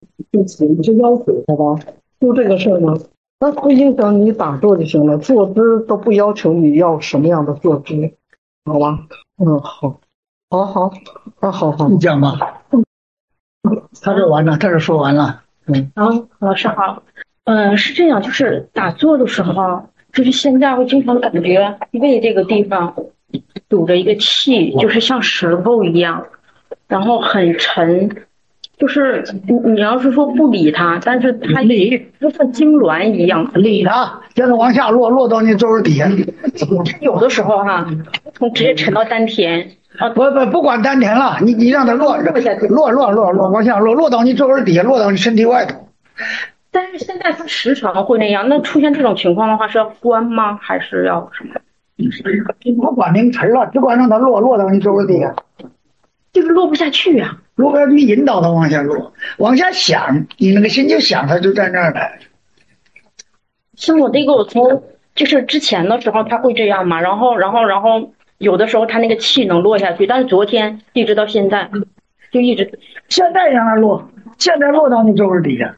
你是要求他吧？就这个事儿吗？那不影响你打坐就行了，坐姿都不要求你要什么样的坐姿，好吧？好，好，好， 你讲吧。他这完了，他这说完了。 老师好。是这样，就是打坐的时候，就是现在会经常感觉胃这个地方堵着一个气，就是像石头一样，然后很沉。就是你要是说不理它，但是它就像痉挛一样。 理他，现在往下落，落到你肘底下。 有的时候哈，从直接沉到丹田。 不管丹田了，你让它落下去，落，往下落，落到你肘底下，落到你身体外头。 但是现在它时常会那样，那出现这种情况的话，是要关吗？还是要什么？ 不管名词了，只管让它落到你肘底下。 就是落不下去呀。 落不下去，引导它往下落，往下想，你那个心就想，它就在那儿了。 像我那个，我从就是之前的时候，他会这样嘛，然后有的时候他那个气能落下去，但是昨天一直到现在，就一直。 现在让它落，现在落到你肘底下。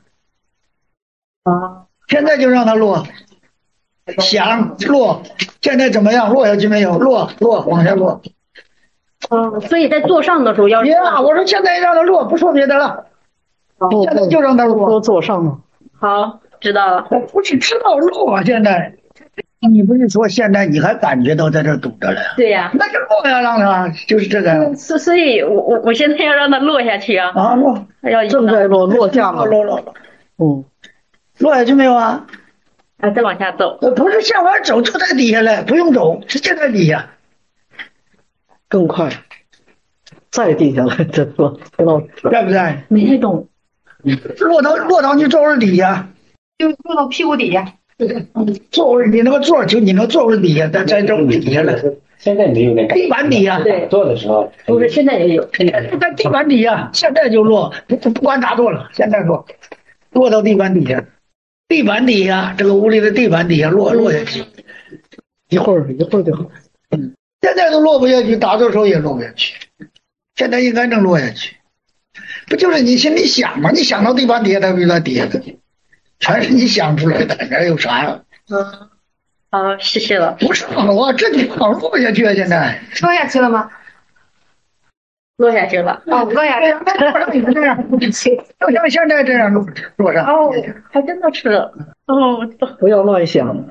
现在就让它落，想落，现在怎么样？落下去没有？落，往下落。 所以在坐上的时候要。 我说现在让它落，不说别的了。现在就让它落， 坐上了。 好，知道了。 不是知道落啊，现在。你不是说现在你还感觉到在这堵着了？ 对呀。 那就落呀，让它就是这个。 所以我现在要让它落下去啊。 落， 正在落下了。 落。落下去没有啊？ 再往下走。 不是向往走，就在底下了，不用走，直接在底下。 更快，在地下了，这说对不对？ 没太懂。 落到你座位底下， 就落到屁股底下。 座位你那个座就你那个座位底下，在座位底下了。 现在没有那个地板底下。 对， 坐的时候不是现在也有， 在地板底下，现在就落，不管咋做了，现在落到地板底下，地板底下这个屋里的地板底下落下去， 一会儿就好。 现在都落不下去，打坐时候也落不下去，现在应该能落下去，不就是你心里想吗？你想到地板底下，它就在底下的，全是你想出来的，这有啥呀？ 好，谢谢了。 不是好啊，这就好落不下去啊！现在落下去了吗？ 落下去了。 落下去了。 你们这样，就像现在这样落上。 还真的是。 不要乱想。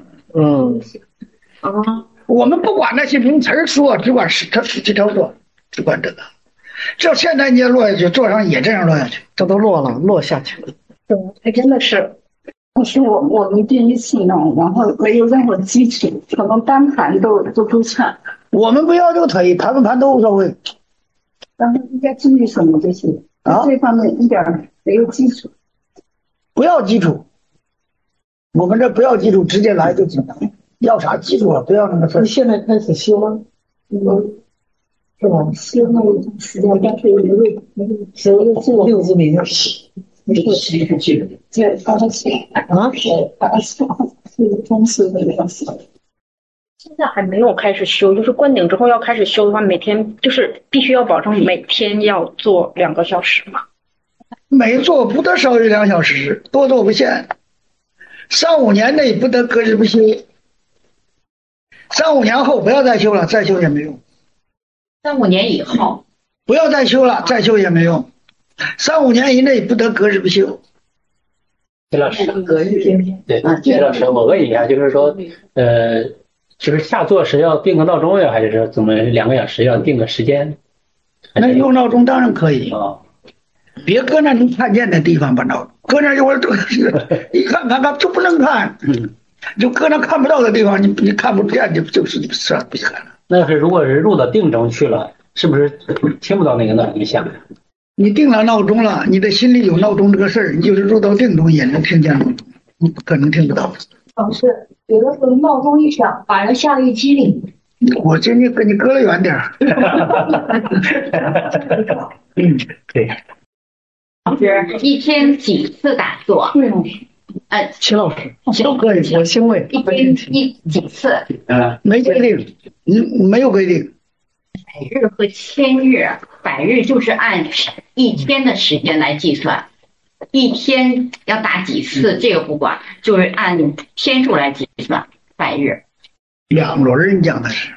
我们不管那些名词说，只管是他这条做，只管这个。这现在你也落下去，坐上也这样落下去， 这都落下去了。 还真的是。 但是我们第一次弄，然后没有任何基础，可能单盘都不算。 我们不要求腿，盘不盘都无所谓。 然后应该注意什么这些？这方面一点没有基础。 不要基础，我们这不要基础，直接来就行了。要啥基础啊？不要那么事。 你现在开始修吗？是吧？ 修那一段时间，但是没有修六字明。 没事，这刚才写是中式的样子。 现在还没有开始修，就是灌顶之后要开始修的话，每天就是必须要保证每天要做2个小时嘛。 每做不得少于2小时，多做不限。3、5年内不得隔日不休。3、5年后不要再修了，再修也没用。 3、5年以后不要再修了，再修也没用。3、5年以内不得隔日不休。 徐老师， 隔日天。 对，徐老师，我问一下，就是说，就是下坐时要定个闹钟呀，还是说怎么2个小时要定个时间？ 那用闹钟当然可以啊， 别搁那能看见的地方把闹钟，搁那一会儿一看就不能看，就搁那看不到的地方，你看不见就是算不看了。 那是如果是入到定中去了，是不是听不到那个闹钟响？ 你定了闹钟了，你的心里有闹钟这个事儿，你就是入到定中也能听见闹钟，你不可能听不到。 是有的时候闹钟一响，把人吓了一激灵。 我建议跟你隔得远点儿。 对。 是一天几次打坐？ 齐老师都可以，我欣慰。 一天几次？ 没规定，没有规定。 100日和1000日，100日就是按1天的时间来计算一天要打几次，这个不管，就是按天数来计算，拜日。 2轮，你讲的是？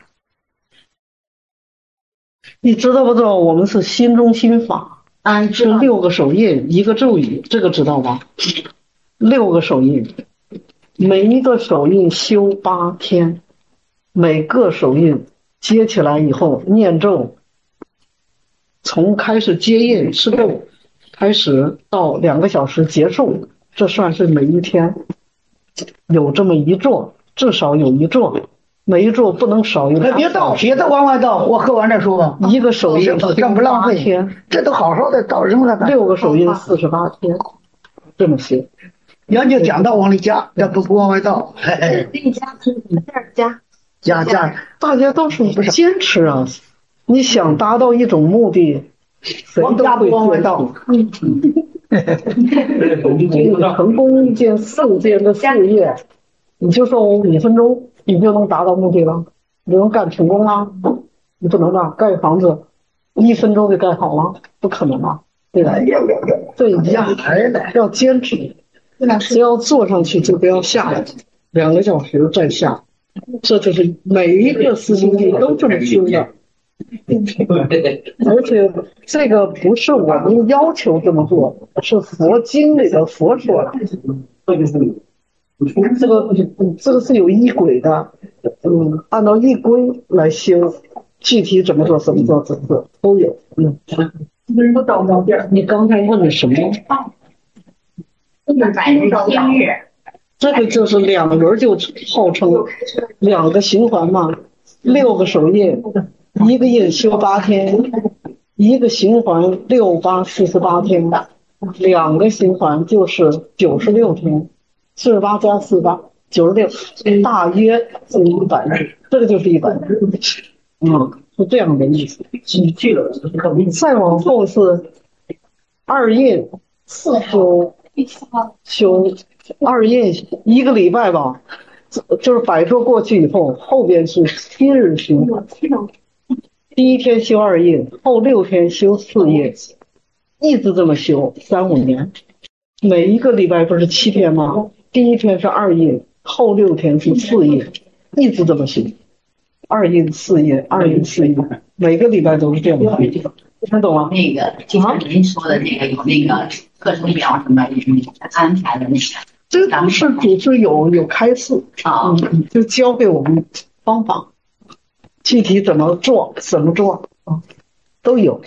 你知道不知道？我们是心中心法，是6个手印1个咒语，这个知道吗？6个手印，每一个手印修8天，每个手印接起来以后念咒，从开始接印施咒开始到2个小时结束，这算是每一天有这么一座，至少有一座，每一座不能少于。 别倒，别再往外倒，我喝完再说吧。 1个手印这不浪费天， 这都好好的倒扔了。 6个手印48天，这么些。 原就讲到往里加，这不往外倒。加， 大家都是坚持啊！你想达到一种目的，谁都会往外倒。 成功一件4件的事业，你就说我5分钟，你就能达到目的了，你就能干成功啊？你不能吧？盖房子1分钟就盖好了，不可能啊，对吧？这一样，要坚持，只要坐上去就不要下来，2个小时再下，这就是每一个思心地都这么修的。而且这个不是我们要求这么做，是佛经里的佛说的。这个是有依轨的，按照依规来修，具体怎么做都有。你刚才问的什么？ 拜日天日。 这个就是2轮，就号称2个循环嘛，6个手印，1个印修8天，1个循环6、8、48天，2个循环就是96天，48加48 96，大约是100日，这个就是100日，是这样的意思。再往后是2印修2印1个礼拜吧，就是摆桌过去以后，后边是7日循环。第1天修2印，后6天修4印，一直这么修3、5年。每一个礼拜不是7天吗？第1天是2印，后6天是4印，一直这么修，2印4印，2印4印，每个礼拜都是这样的。听懂吗？ 那个就像您说的那个有那个课程表什么安排的那个， 这个是组织有开示啊，就教给我们方法，具体怎么做都有。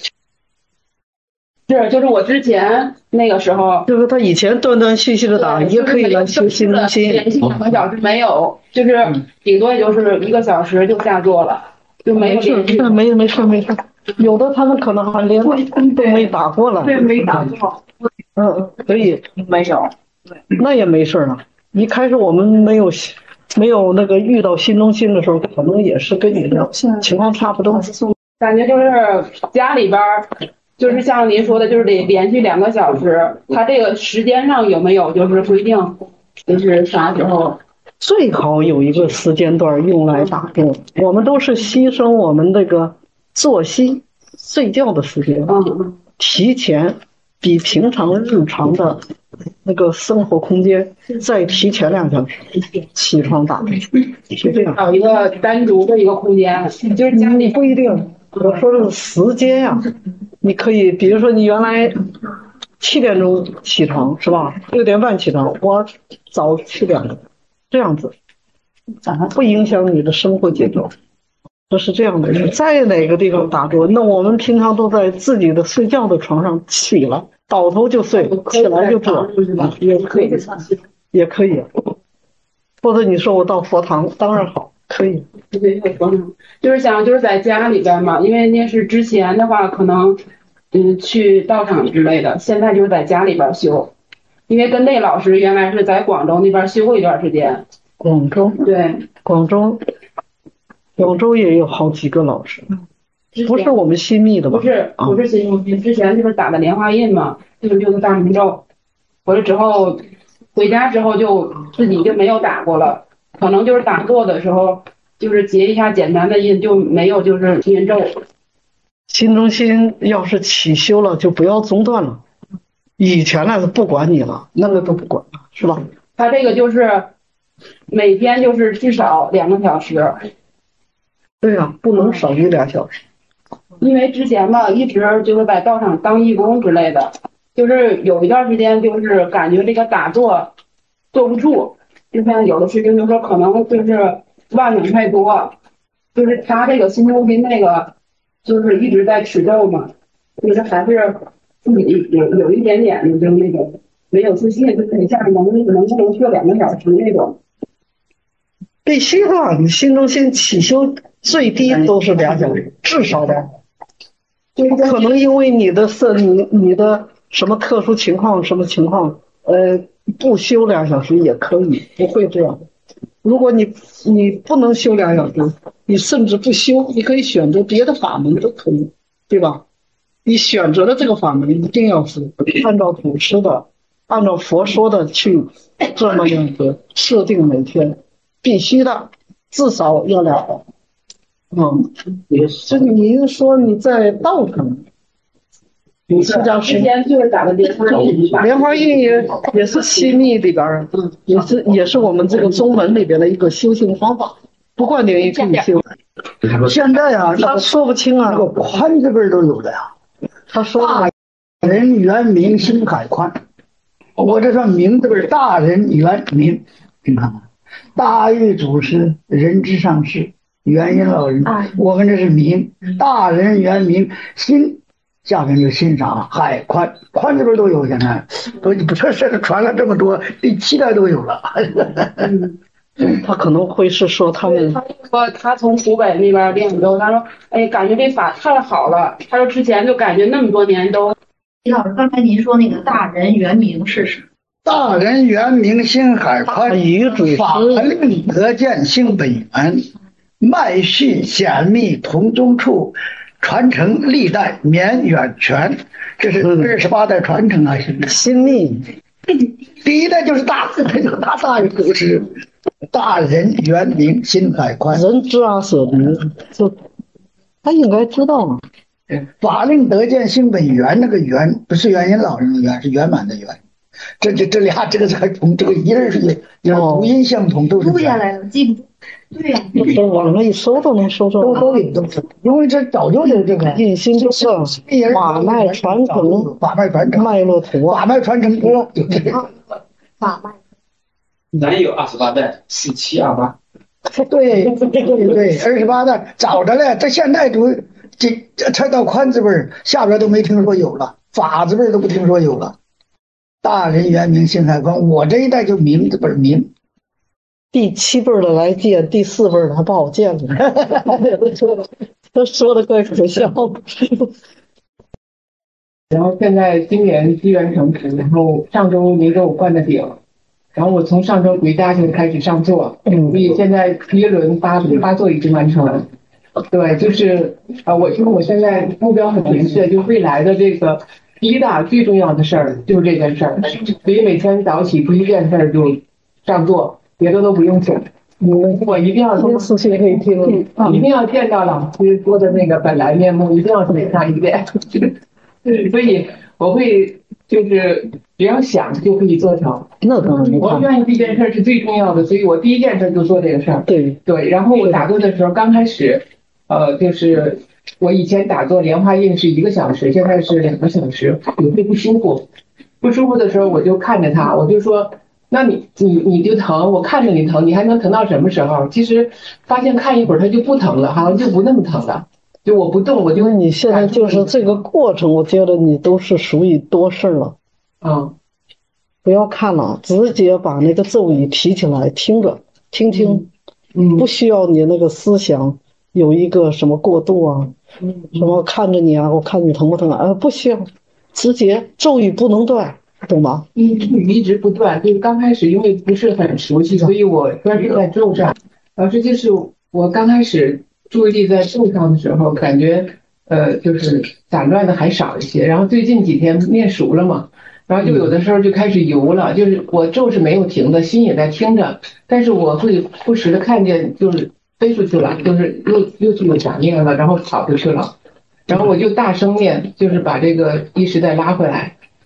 就是我之前那个时候， 就是他以前断断续续的打，也可以来修心中心。 连续2个小时没有，就是顶多也就是1个小时就下座了，就没有连续。 没事。有的他们可能还连都没打过了。 对，没打过。 可以。 没有。 那也没事了。一开始我们没有那个遇到心中心的时候，可能也是跟你的情况差不多。 感觉就是家里边就是像您说的，就是得连续2个小时。他这个时间上有没有就是规定，就是啥时候？ 最好有一个时间段用来打坐。我们都是牺牲我们这个作息睡觉的时间，提前比平常日常的那个生活空间再提前2小时起床打坐，是这样。 有一个单独的一个空间，就是家里不一定。我说的是时间呀，你可以比如说你原来7点钟起床是吧？6点半起床，我早去2个，这样子不影响你的生活节奏。这是这样的，你在哪个地方打坐，那我们平常都在自己的睡觉的床上起了，倒头就睡，起来就做，也可以。或者你说我到佛堂，当然好，可以。 就是想就是在家里边嘛，因为那是之前的话可能去道场之类的，现在就是在家里边修。因为跟那老师原来是在广州那边修过一段时间。 广州？ 对， 广州也有好几个老师，不是我们新密的吧？ 不是新密，之前就是打的莲花印嘛，就是大明咒，回来之后回家之后就自己就没有打过了，可能就是打坐的时候就是结一下简单的印，就没有就是念咒。 心中心要是起修了，就不要中断了， 以前那是不管你了，那个都不管了，是吧？ 他这个就是每天就是至少2个小时。 对呀，不能少于2小时。 因为之前吧，一直就是在道场当义工之类的，就是有一段时间就是感觉这个打坐坐不住，就像有的事情就说可能就是妄想太多，就是他这个心中心那个就是一直在持咒嘛，就是还是自己有一点点的就是那种没有自信，就是一下能不能学2个小时那种。 必须的，你心中心起修最低都是2小时，至少的。不可能因为你的什么特殊情况什么情况，不修2小时也可以，不会这样。如果你不能修2小时，你甚至不修，你可以选择别的法门都可以，对吧？你选择的这个法门一定要是按照祖师的，按照佛说的去这么样子设定每天，必须的，至少要2小时。就你说你在道场，你出家之前就是打的莲花印， 莲花印也是西密里边也是我们这个宗门里边的一个修行方法，不管灵也可以修。 现在啊， 他说不清啊， 那个宽字辈都有的呀。 他说大人圆明心海宽，我这算明字辈，大人圆明，你看看，大玉祖师人之上士。元音老人，我们这是明，大人圆明心，下面就欣赏海宽，宽字辈都有，现在都这事传了这么多，第7代都有了。 他可能会是说他们， 他说他从湖北那边练之后，他说哎，感觉这法太好了。他说之前就感觉那么多年都。 李老师，刚才您说那个大人圆明是什么？ 大人圆明心海宽，法令得见性本源。脉续显密同宗处，传承历代绵远全。这是28代传承啊， 心密。 第1代就是大禹祖师，大人圆明心海宽， 人之阿舍离，就他应该知道啊。 法令得见性本源，那个源不是元音老人的源，是圆满的圆。这俩这个还同这个音儿是读音相同，都是录下来了，记不住。对呀， 这网上一搜都能搜着， 都有都是，因为这早就有这个印心就是法脉传承，脉络图， 法脉传承多，就这个法脉。 咱有28代4728。 对，28代早着嘞，这现在读这到宽字辈下边都没听说有了，法字辈都不听说有了。大人圆明心海宽，我这一代就明字辈明。 第7辈的来见，第4辈的还不好见了。他说的怪可笑的。 然后现在今年机缘成熟，然后上周您给我灌的顶，然后我从上周回家就开始上座，所以现在第1轮发作已经完成了。对，就是我现在目标很明确，就未来的这个第1大最重要的事儿就是这件事儿，所以每天早起第1件事就上座。别的都不用想，我一定要私信可以听， 一定要见到老师说的那个本来面目，一定要写上一遍。所以我会就是只要想就可以做成。 那当然， 我愿意这件事是最重要的，所以我第1件事就做这个事儿。对，然后我打坐的时候刚开始，就是我以前打坐莲花印是1个小时，现在是2个小时，有会不舒服。不舒服的时候我就看着他，我就说。那你就疼，我看着你疼，你还能疼到什么时候？其实发现看一会儿它就不疼了，好像就不那么疼了。就我不动，我就你现在就是这个过程，我觉得你都是属于多事了。不要看了，直接把那个咒语提起来，听着听听，不需要你那个思想有一个什么过渡啊，什么看着你啊，我看你疼不疼啊？不需要，直接咒语不能断。懂吗？ 一直不断，就是刚开始因为不是很熟悉，所以我专注在咒上。老师就是我刚开始注意力在咒上的时候，感觉就是散乱的还少一些。然后最近几天念熟了嘛，然后就有的时候就开始游了，就是我咒是没有停的，心也在听着，但是我会不时的看见就是飞出去了，就是又去有杂念了，然后跑出去了，然后我就大声念，就是把这个意识再拉回来。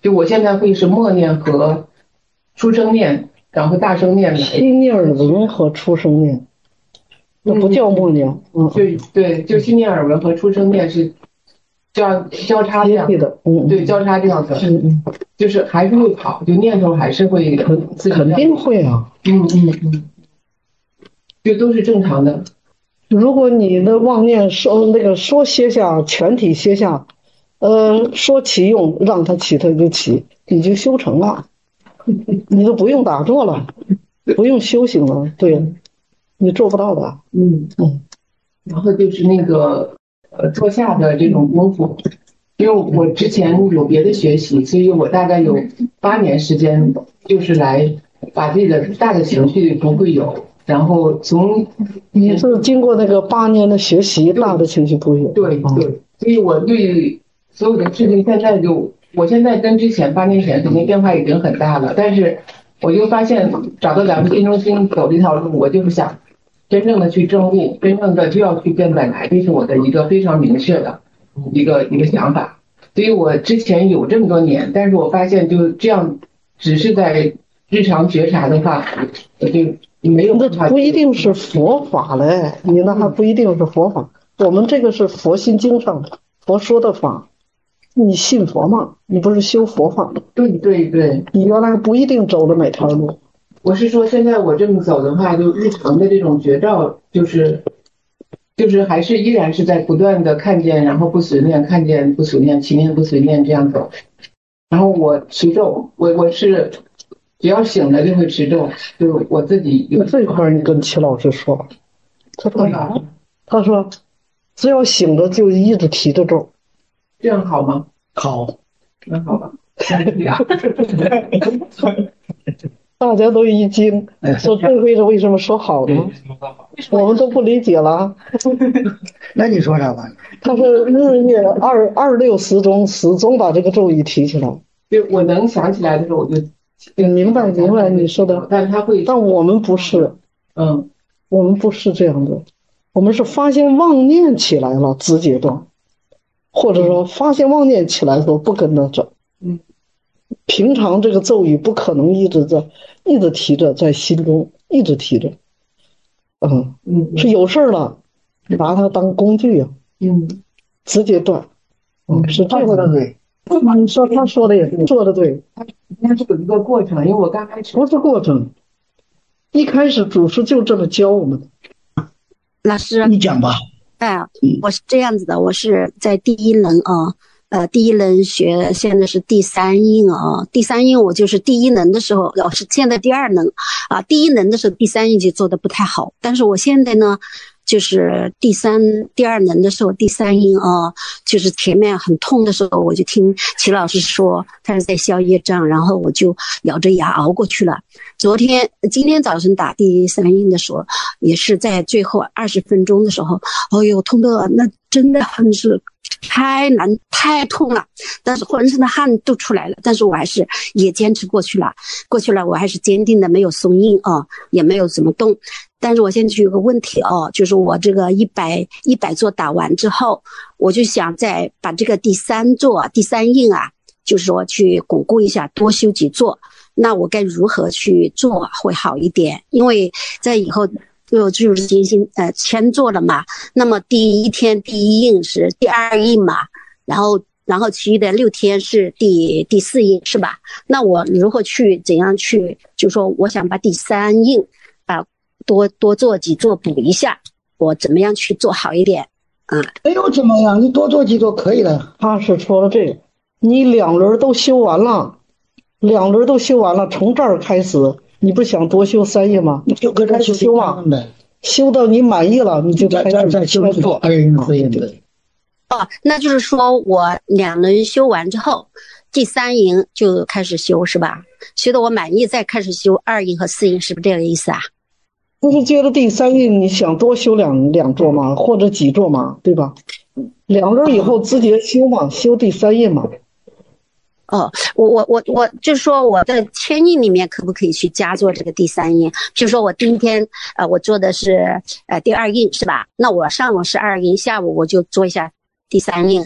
就我现在会是默念和出声念，然后大声念来。 心念耳闻和出声念，那不叫默念。 对，就心念耳闻和出声念是交叉这样的， 对，交叉这样的，就是还是会跑，就念头还是会肯定会啊。 就都是正常的。 如果你的妄念说歇下，全体歇下，说起用，让它起它就起，你就修成了，你都不用打坐了，不用修行了，对，你做不到的。 然后就是那个坐下的这种功夫，因为我之前有别的学习，所以我大概有8年时间，就是来把这个大的情绪不会有。然后你是经过那个8年的学习，大的情绪不会有。 对，所以我对所有的事情我现在跟之前8年前肯定变化已经很大了，但是我就发现找到咱们新中心走这条路，我就是想真正的去证悟，真正的就要去变本来，这是我的一个非常明确的一个想法。所以我之前有这么多年，但是我发现就这样只是在日常觉察的话，我就没有。 那不一定是佛法嘞，你那还不一定是佛法。我们这个是佛心经上佛说的法，你信佛吗？你不是修佛法的。 对， 你原来不一定走的每条路。 我是说，现在我这么走的话，就日常的这种觉照，就是还是依然是在不断的看见，然后不随念，看见不随念，起念不随念这样走。然后我持咒，我是只要醒了就会持咒，就是我自己有这块你跟齐老师说，他说啥？他说只要醒了就一直提着咒， 这样好吗？ 好， 那好吧。 大家都一惊，说这回是为什么说好呢？我们都不理解了。 那你说啥吧？ 他说日夜26时中始终把这个咒语提起来。 对，我能想起来的时候我就明白你说的。但我们不是，我们不是这样的，我们是发现妄念起来了直接断，或者说发现妄念起来的时候不跟着走。平常这个咒语不可能一直提着在心中，一直提着。是有事了，拿它当工具啊。直接断。是这样的。 对。 你说他说的也对，做的对。 应该是有一个过程，因为我刚开始不是过程，一开始祖师就这么教我们。 老师， 你讲吧。 我是这样子的，我是在第一轮第一轮学，现在是第3印第3印我就是第一轮的时候，我是现在第2轮第一轮的时候第3印就做的不太好，但是我现在呢，就是第2轮的时候第3印就是前面很痛的时候，我就听齐老师说他是在消业障，然后我就咬着牙熬过去了。今天早晨打第3印的时候，也是在最后20分钟的时候，痛的那真的很是太难太痛了，但是浑身的汗都出来了，但是我还是也坚持过去了，我还是坚定的没有松印也没有怎么动。但是我现在就有个问题就是我这个100座打完之后，我就想再把这个第3印就是说去巩固一下，多修几座。那我该如何去做会好一点？因为在以后就是进行签做了嘛，那么第1天第1印是第2印嘛，然后其余的6天是第4印是吧？那我如何去怎样去，就说我想把第3印多做几座补一下，我怎么样去做好一点没有怎么样，你多做几座可以了。 他是说了这个，你2轮都修完了，从这儿开始，你不想多修3印吗？ 你就搁这修嘛， 修到你满意了，你就再修做2印4印的。 那就是说我2轮修完之后，第3印就开始修是吧？修到我满意再开始修2印和4印，是不是这个意思啊？ 就是接着第3印，你想多修两座嘛，或者几座嘛，对吧？2轮以后直接修嘛，修第3印嘛。 我就是说我的签印里面可不可以去加做这个第3印？比如说我第1天我做的是第2印是吧？那我上午是2印，下午我就做一下第3印，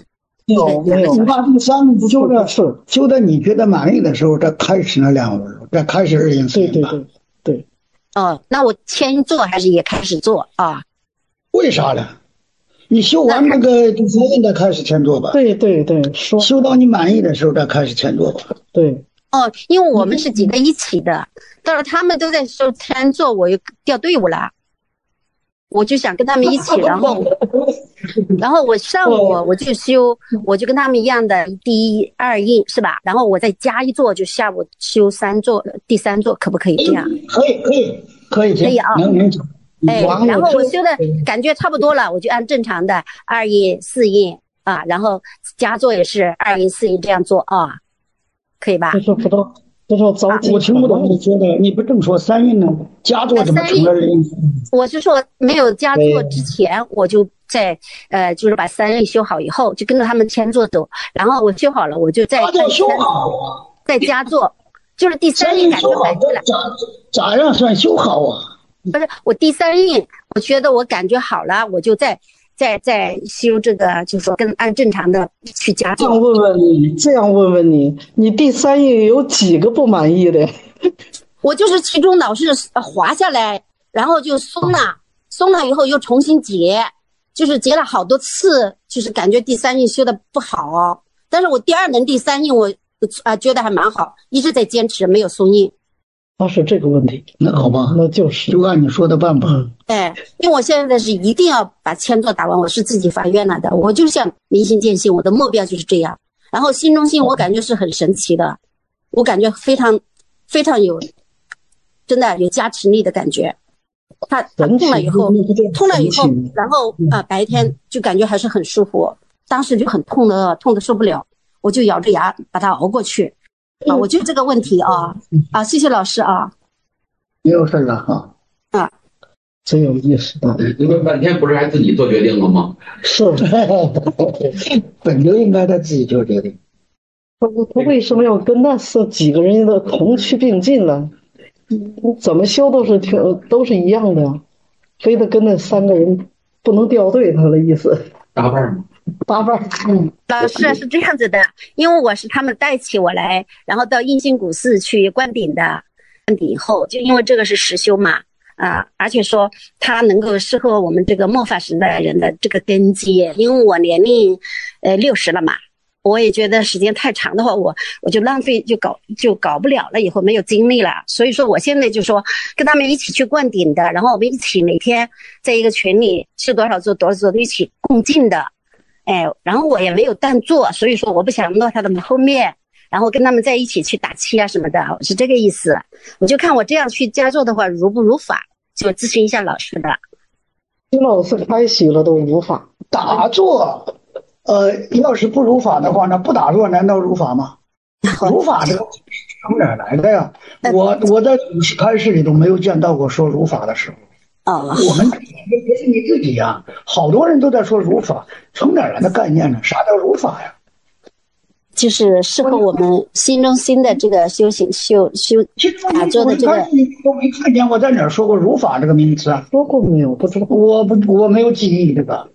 没有？ 你把这个三修的你觉得满意的时候，再开始那2轮，再开始204。 对。 哦，那我先做还是也开始做啊？ 为啥呢？你修完那个第3印再开始前做吧。 对， 修到你满意的时候再开始前做吧。 对。 哦，因为我们是几个一起的，到了他们都在修前做，我又掉队伍了。我就想跟他们一起，然后我上午我就修，我就跟他们一样的第1、2印是吧？然后我再加一座，就下午修3座，第3座可不可以这样？ 可以啊。然后我修的感觉差不多了，我就按正常的2印、4印啊，然后加座也是2印、4印这样做啊，可以吧？ 这是早我听不懂你说的，你不正说3印呢？加座怎么成了2印？ 我是说没有加座之前，我就在就是把3印修好以后，就跟着他们前座走，然后我修好了，我就再加座，就是第3印感觉满意了。 咋样算修好啊？ 不是我第3印，我觉得我感觉好了，我就再修这个，就是说按正常的去加座。 这样问问你，你第3印有几个不满意的？ 我就是其中老是滑下来，然后就松了以后又重新结，就是结了好多次，就是感觉第3印修的不好。但是我第2轮第3印我觉得还蛮好，一直在坚持，没有松印。 是这个问题， 那好吧， 那就按你说的办吧。 因为我现在是一定要把前座打完，我是自己发愿了的，我就想明心见性，我的目标就是这样。然后心中性我感觉是很神奇的，我感觉非常非常有，真的有加持力的感觉。它通了以后，然后白天就感觉还是很舒服，当时就很痛的受不了，我就咬着牙把它熬过去。我就这个问题谢谢老师啊。 没有事了哈。 真有意思的。 你们半天不是还自己做决定了吗？ 是， 本就应该他自己做决定。 他为什么要跟那几个人的同去并进呢？怎么修都是一样的呀，非得跟那3个人不能掉队，他的意思。 搭伴吗 ？8伴。 老师是这样子的，因为我是他们带起我来，然后到印心古寺去灌顶的。灌顶以后，就因为这个是实修嘛，而且说它能够适合我们这个末法时代人的这个根基。因为我年龄60了嘛，我也觉得时间太长的话，我就浪费，就搞不了了，以后没有精力了。所以说我现在就说跟他们一起去灌顶的，然后我们一起每天在一个群里修多少座一起共进的。然后我也没有单做，所以说我不想落他们后面，然后跟他们在一起去打气什么的，我是这个意思。我就看我这样去加做的话如不如法，就咨询一下老师的。 金老师开启了都如法打坐，要是不如法的话，那不打坐难道如法吗？如法这个从哪来的呀？我在古式开示里都没有见到过说如法的时候。我们不是你自己呀，好多人都在说如法，从哪来的概念呢？啥叫如法呀？ 就是适合我们心中心的这个修行修打坐的这个。 你都没看见我在哪儿说过如法这个名词啊？ 说过没有？不知道。 我没有记忆这个。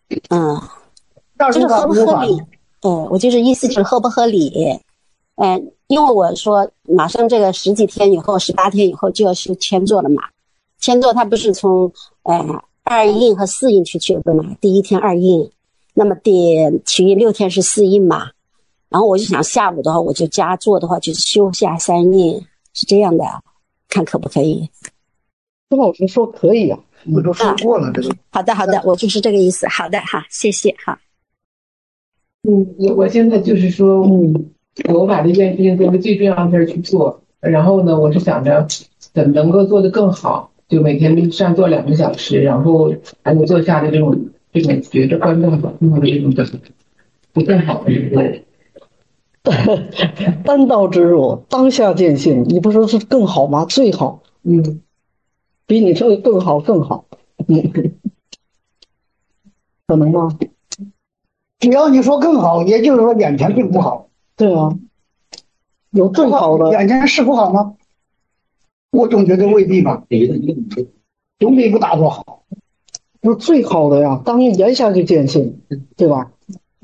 就是合不合理？我就是意思就是合不合理？因为我说马上这个10几天以后，18天以后就要修千座了嘛。千座它不是从2印和4印去修的嘛？第1天2印，那么其余6天是4印嘛。然后我就想下午的话，我就加做的话，就修下3印，是这样的，看可不可以？ 周老师说可以啊， 我都说过了这个。 好的，我就是这个意思。好的哈，谢谢哈。 我现在就是说，我把这件事情作为最重要的事去做，然后呢，我是想着怎么能够做得更好，就每天上做2个小时，然后还有做下的这种觉着观众的这种不更好的这个。 单刀直入，当下见性，你不说是更好吗？最好，比你这个更好，可能吗？ 只要你说更好，也就是说眼前并不好。 对啊，有更好的。 眼前是不好吗？我总觉得未必吧，总比不打坐好。 不是最好的呀，当言下就见性，对吧？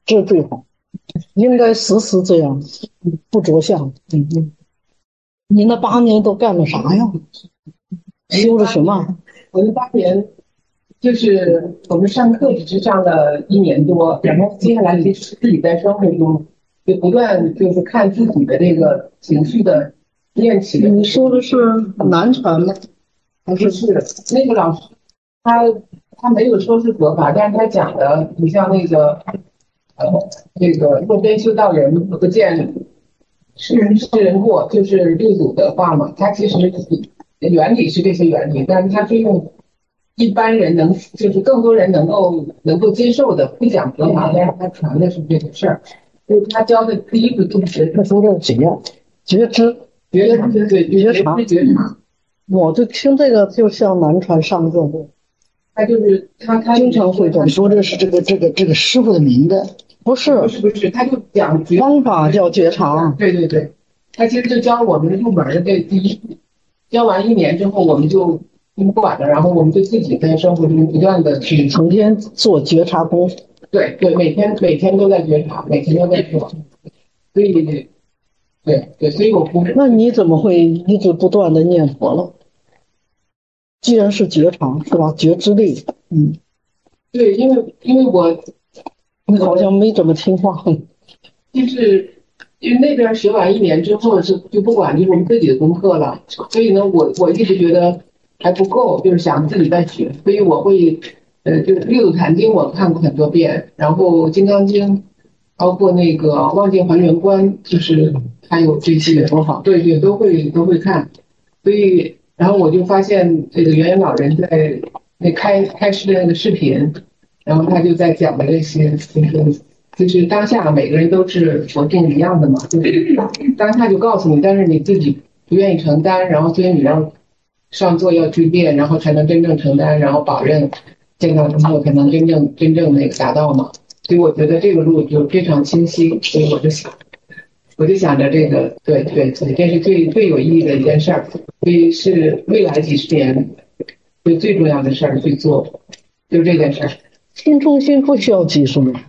这最好，应该时时这样，不着相。你那8年都干了啥呀？修了什么？ 我那8年就是我们上课只是上了1年多，然后接下来其实自己在生活中就不断就是看自己的这个情绪的练起的。 你说的是南传吗？ 还是那个老师他没有说是佛法，但是他讲的，你像那个那个若真修道人不见世人过，就是六祖的话嘛。他其实原理是这些原理，但是他是用一般人就是更多人能够接受的，不讲佛法，但是他传的是这个事儿。就是他教的第一个就是他说的怎样？觉知， 觉察。 我就听这个就像南传上座的。 他就是他经常会讲， 你说的是这个师傅的名字？ 不是， 他就讲方法叫觉察。 对，他其实就教我们入门的第一，教完1年之后，我们就不管了，然后我们就自己在生活中不断的去成天做觉察功夫。 对，每天都在觉察，每天都在做，所以对，所以我不。 那你怎么会一直不断的念佛了？既然是觉察，是吧？觉知力， 对，因为我你好像没怎么听话。 就是因为那边学完1年之后就不管就是我们自己的功课了，所以呢，我一直觉得还不够，就是想自己再学，所以我会就是六祖坛经我看过很多遍，然后金刚经，包括那个望见还原观，就是还有这些多好，对，都会看，所以然后我就发现这个圆圆老人在那开示的那个视频，然后他就在讲的这些就是当下每个人都是佛性一样的嘛，就是当下就告诉你，但是你自己不愿意承担，然后所以你要上座要去练，然后才能真正承担，然后保证见到之后才能真正那个达到嘛。所以我觉得这个路就非常清晰，所以我就想着这个，对，这是最有意义的一件事儿，所以是未来几十年最重要的事儿去做，就这件事儿。 新中心不需要几十年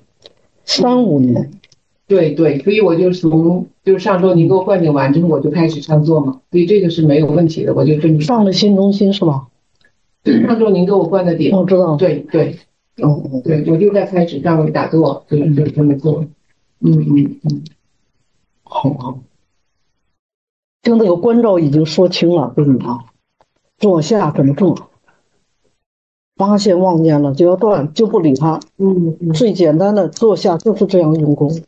，3、5年。 对，所以我就就是上周您给我灌顶完之后，我就开始上座嘛，所以这个是没有问题的，我就这么上了新中心是吧？ 上周您给我灌的顶， 我知道。 对，对，我就在开始上打坐，就这么做。 好，就那个关照已经说清了，对你啊，坐下怎么做？发现妄念了就要断，就不理他。最简单的坐下就是这样用功。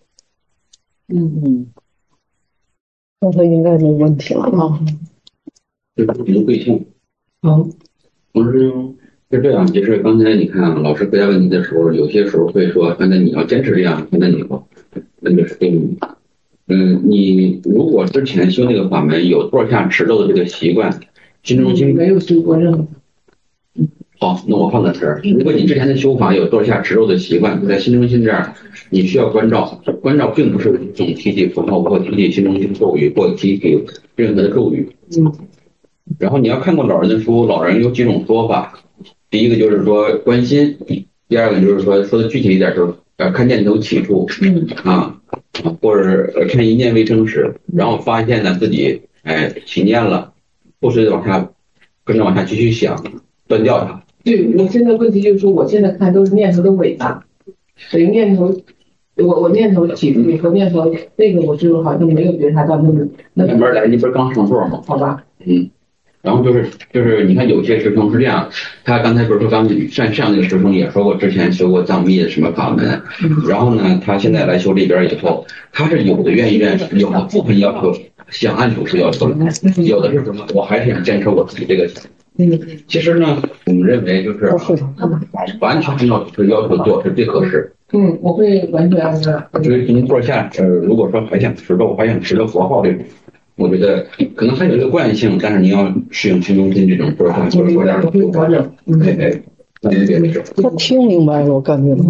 那他应该没问题了啊。 这是一个对象。同时是这样，就是刚才你看啊，老师回答问题的时候，有些时候会说，那你要坚持这样，那你好，那就是对你。你如果之前修那个法门有坐下持咒的这个习惯，心中心没有修过任何。 好，那我换个词儿，如果你之前的修法有坐下持咒的习惯，在心中心这儿，你需要关照。关照并不是一种提起佛号或提起心中心咒语或提起任何的咒语。然后你要看过老人的书，老人有几种说法。第一个就是说关心，第二个就是说的具体一点，就是看念头起处，或者看一念为真实，然后发现呢自己起念了，不随着跟着往下继续想，断掉它。 对，我现在问题就是说，我现在看都是念头的尾巴，所以念头，我念头起处和念头那个我就好像没有觉察到那慢慢来，你不是刚上座吗？ 好吧。 然后就是你看有些师兄是这样，他刚才不是说上那个师兄也说过之前修过藏密的什么法门，然后呢他现在来修这边以后，他是有的愿意认识，有的部分要求想按主持要求了，有的是什么我还是想坚持我自己这个。其实呢我们认为就是完全按照主持要求做是最合适。 我会完全按照。 就是您坐下如果说还想持咒，还想持着佛号这种，我觉得可能还有一个惯性，但是你要适应心中心这种坐下或者说点调整。 他听明白了，我感觉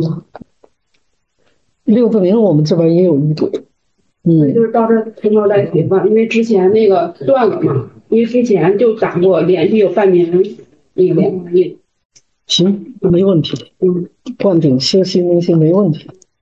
640我们这边也有一堆。 就是到这从头来学吧，因为之前那个断了嘛，因为之前就打过连续有半年那个莲花印。 行，没问题。灌顶修心中心没问题。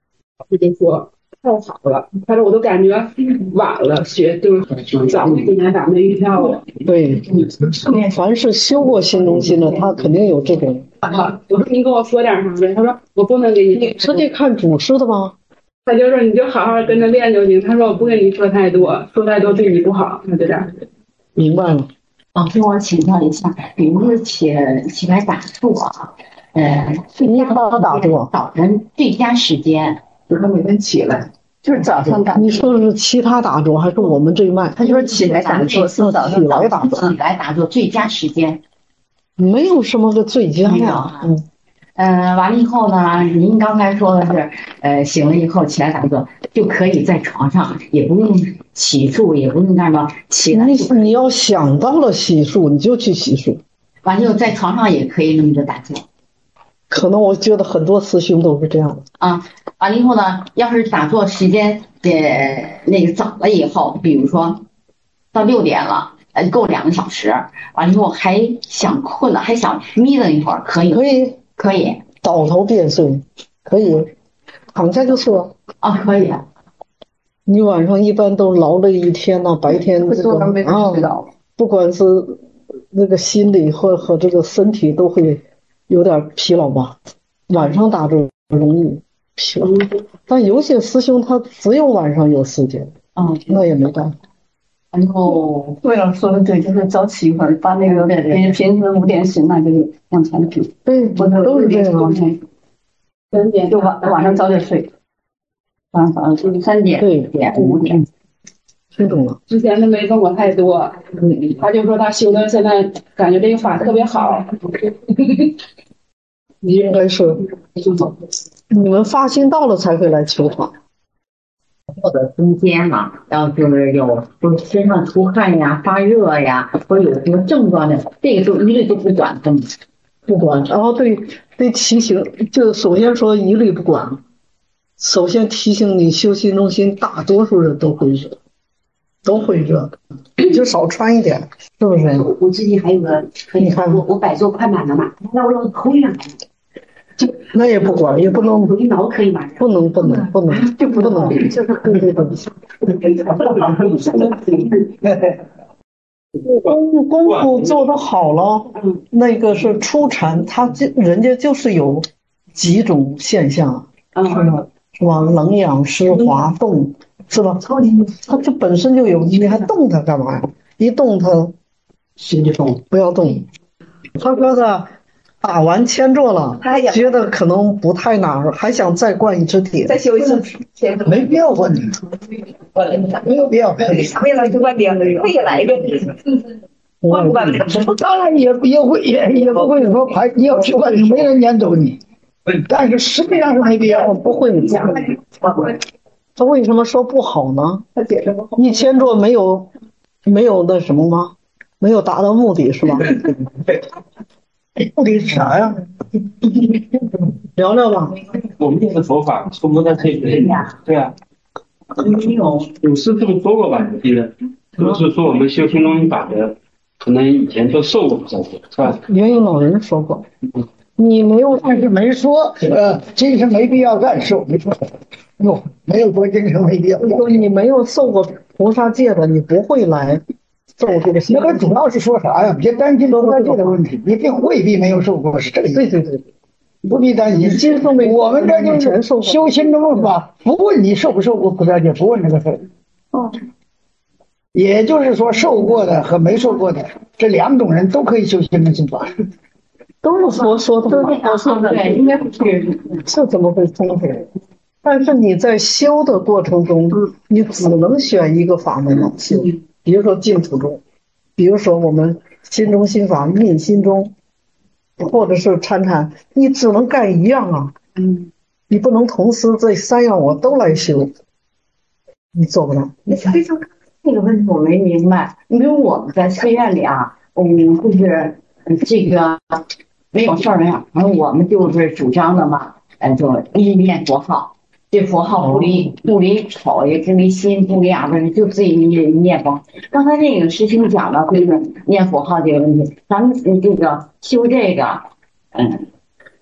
师就说太好了，他说我都感觉晚了学，就是早今年咱们预票了。 对，凡是修过心中心的，他肯定有这种。 我说你跟我说点啥呗？他说我不能给你。 你直接看主师的吗？ 他就说你就好好跟着练就行。他说我不跟你说太多，说太多对你不好。他就这样。 明白了。 老师，我请教一下，比如说起来打坐啊， 你打坐， 早晨最佳时间， 比如说每天起来，就是早上打坐。 你说的是其他打坐还是我们这一脉？ 他就说起来打坐，早上起来打坐， 起来打坐最佳时间。 没有什么个最佳呀。 完了以后呢，您刚才说的是，醒了以后起来打坐就可以在床上，也不用洗漱，也不用干嘛，起来你要想到了洗漱，你就去洗漱。 完了在床上也可以那么着打坐。 可能我觉得很多师兄都是这样的啊。完了以后呢，要是打坐时间那个早了以后，比如说到6点了，够2个小时，完了以后还想困了，还想眯了一会儿，可以。可以倒头便睡，可以躺下就睡啊，可以。 你晚上一般都劳累一天呢，白天这个不管是那个心理和这个身体都会有点疲劳吧。晚上打坐容易疲劳，但有些师兄他只有晚上有时间，那也没办法。 然后对了，说的对，就是早起一会儿，把那个平时5点醒了就往前推。 对，都是这样。 3点就晚上早点睡，晚上就是3点、4点、5点。 听懂了。 之前他没跟我太多，他就说他修的现在感觉这个法特别好。 应该是你们发心到了才会来求法。 或者中间嘛，然后就是就是身上出汗呀、发热呀，或者有什么症状的，这个都一律都不管的， 不管。然后对提醒，就首先说一律不管。首先提醒你，修心中心，大多数人都会热，你就少穿一点，是不是？ 我自己还有个， 你看我摆坐快满了嘛，那我有头上。 那也不管，也不能， 一挠可以吗？ 不能，就不能，就是功夫做得好了，那个是初禅，人家就是有几种现象，是吧？冷氧湿滑动，是吧？它这本身就有，你还动它干嘛呀？一动它心就动，不要动。他说的。打完千座了，觉得可能不太哪，还想再灌一支点， 再修一次， 没必要灌你，没有必要。 为了就灌点，会来一个，灌不灌的？ 当然也不会说排，你要去灌，没人撵走你。但是实际上是没必要， 不会。他为什么说不好呢？1000座没有那什么吗？没有达到目的是吧？ 目的是啥呀？ 聊聊吧。 我们这个佛法从不在这里。对啊。有师傅说过吧？我记得就是说我们修心中心法的，可能以前都受过不少，是吧？ 也有老人说过。你没有， 但是没说精神没必要干受，没说。没有说精神没必要干。 你没有受过菩萨戒的，你不会来。 那个主要是说啥呀？别担心菩萨戒的问题，你并未必没有受过，是这个意思。 对， 不必担心。我们这就是修心中法，不问你受不受过菩萨戒，不问这个事儿。也就是说，受过的和没受过的这2种人都可以修心中心法。 都是佛说的嘛， 对，应该不是， 这怎么会冲突？但是你在修的过程中，你只能选一个法门来修。比如说净土中，比如说我们心中心法印心中，或者是禅，你只能干一样啊。你不能同时这3样我都来修，你做不到。 这个问题我没明白，因为我们在寺院里啊，就是这个没有事儿呀，然后我们就是主张的嘛，就一念佛号。这佛号不离口，也不离心，不离耳朵，就自己念佛。刚才那个师兄讲了这个念佛号这个问题，咱们这个修这个，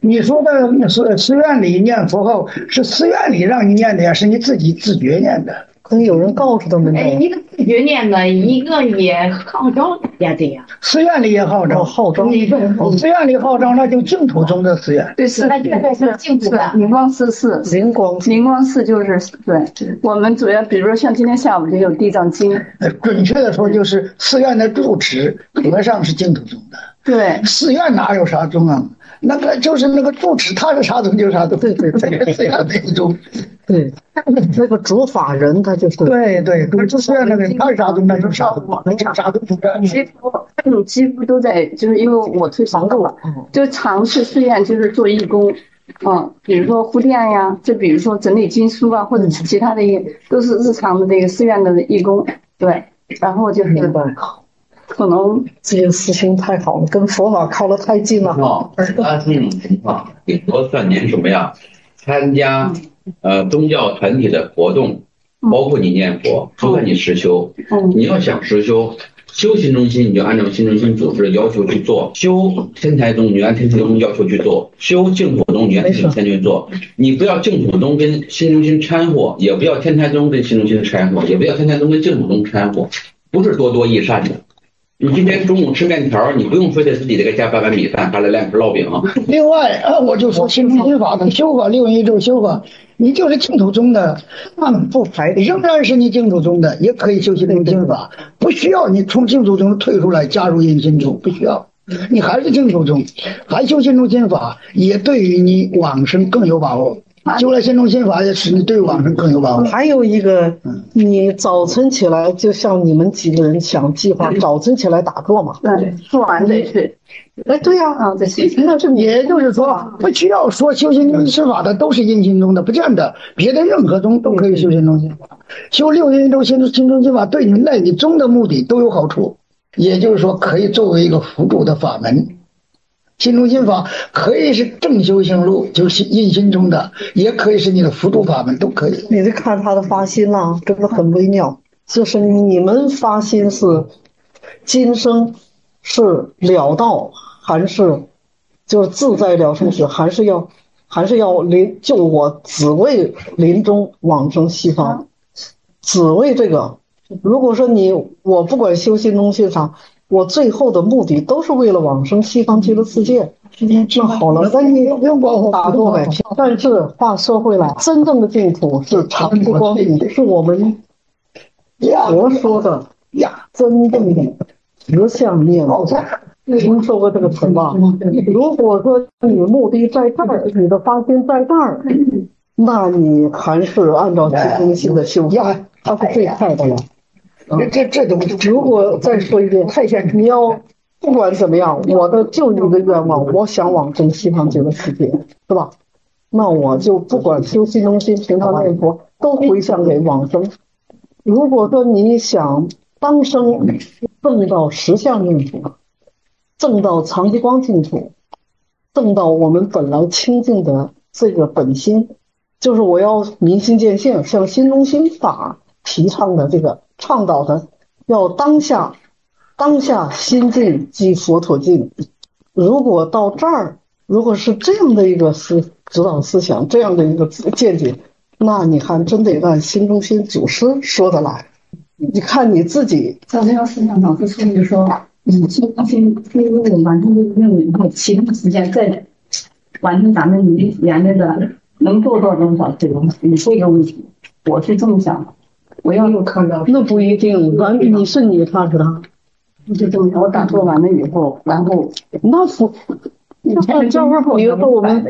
你说的寺院里念佛号，是寺院里让你念的呀，是你自己自觉念的。 可能有人告诉他们的。 一个自觉念的，一个也号召大家这样。 寺院里也号召，寺院里号召，那就净土宗的寺院。 对，是净土的灵光寺灵光寺就是对。我们主要比如说像今天下午就有地藏经。 准确的说，就是寺院的住持和尚是净土宗的。 对， 寺院哪有啥宗啊？那个就是那个住持，他是啥宗就啥宗。对，寺院那个宗。 对，那个主法人他就是。 对，寺院那个他是啥宗那就啥宗，啥宗。 几乎都在，就是因为我退房路了，就尝试寺院就是做义工。比如说护店呀，就比如说整理经书啊，或者其他的都是日常的那个寺院的义工。对，然后就是可能这件事情太好了，跟佛法靠得太近了。 他这种情况顶多算您什么呀？参加宗教团体的活动，包括你念佛，除非你实修。你要想实修，修新中心你就按照新中心组织的要求去做；修天台宗你就按天台宗要求去做；修净土宗你按净土宗去做。你不要净土宗跟新中心掺和，也不要天台宗跟新中心掺和，也不要天台宗跟净土宗掺和，不是多多益善的。你今天中午吃面条，你不用非得自己这个加半碗米饭，还来2颗烙饼。 另外我就说新中心法的修法，6运一咒修法，你就是净土宗的，不排仍然是你净土宗的，也可以修新中心法，不需要你从净土宗退出来加入印心宗，不需要，你还是净土宗，还修新中心法，也对于你往生更有把握。修了新中心法也使你对往生更有把握。 还有一个，你早晨起来，就像你们几个人想计划，早晨起来打坐嘛。 对，说完再去。 对呀， 那是也就是说，不需要说修新中心法的都是印心宗的，不见得，别的任何宗都可以修新中心法。修6运一咒新中心法对你赖你宗的目的都有好处，也就是说可以作为一个辅助的法门。新中心法可以是正修行路，就是印心中的，也可以是你的辅助法门，都可以。 你得看他的发心啦，这个很微妙。就是你们发心是今生是了道，还是就是自在了生死，还是要就我只为临终往生西方，只为这个。如果说我不管修心中心法，我最后的目的都是为了往生西方极乐世界。那好了，那你不用管我打坐呗。但是话说回来，真正的净土是常不光明，是我们佛说的真正的实相念佛。听说过这个词吧？如果说你目的在这儿，你的发心在这儿，那你还是按照其中心的修法，它是最快的了。 这都如果再说一遍，你要不管怎么样，我的就一个愿望，我想往生西方极乐世界，是吧？那我就不管修心中心、平常念佛，都回向给往生。如果说你想当生证到实相净土，证到常寂光净土，证到我们本来清净的这个本心，就是我要明心见性，像新中心法提倡的这个倡导的，要当下心境即佛陀境。如果到这儿，如果是这样的一个指导思想，这样的一个见解，那你还真得按新中心祖师说的来。你看你自己在这个思想老师说，你说你新中心任务完成这个任务以后，其他时间再完成咱们你研究的能做到多少这个你这个问题，我是这么想的。我要有看到， 那不一定，你是你看着他， 就这么想。我打坐完了以后，然后那不，你看这会儿，比如说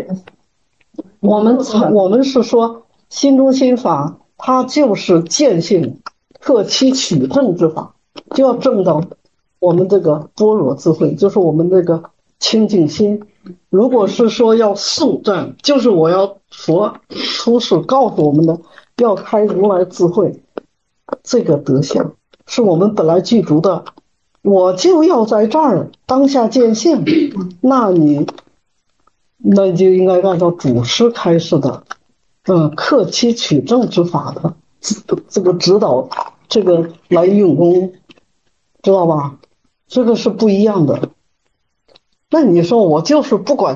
我们是说新中心法，它就是见性克期取证之法，就要证到我们这个般若智慧，就是我们这个清净心。如果是说要速证，就是我要佛出世告诉我们的，要开如来智慧，这个德相是我们本来具足的，我就要在这儿当下见性，那就应该按照祖师开示的克期取证之法的这个指导，这个来用功，知道吧？这个是不一样的。那你说我就是不管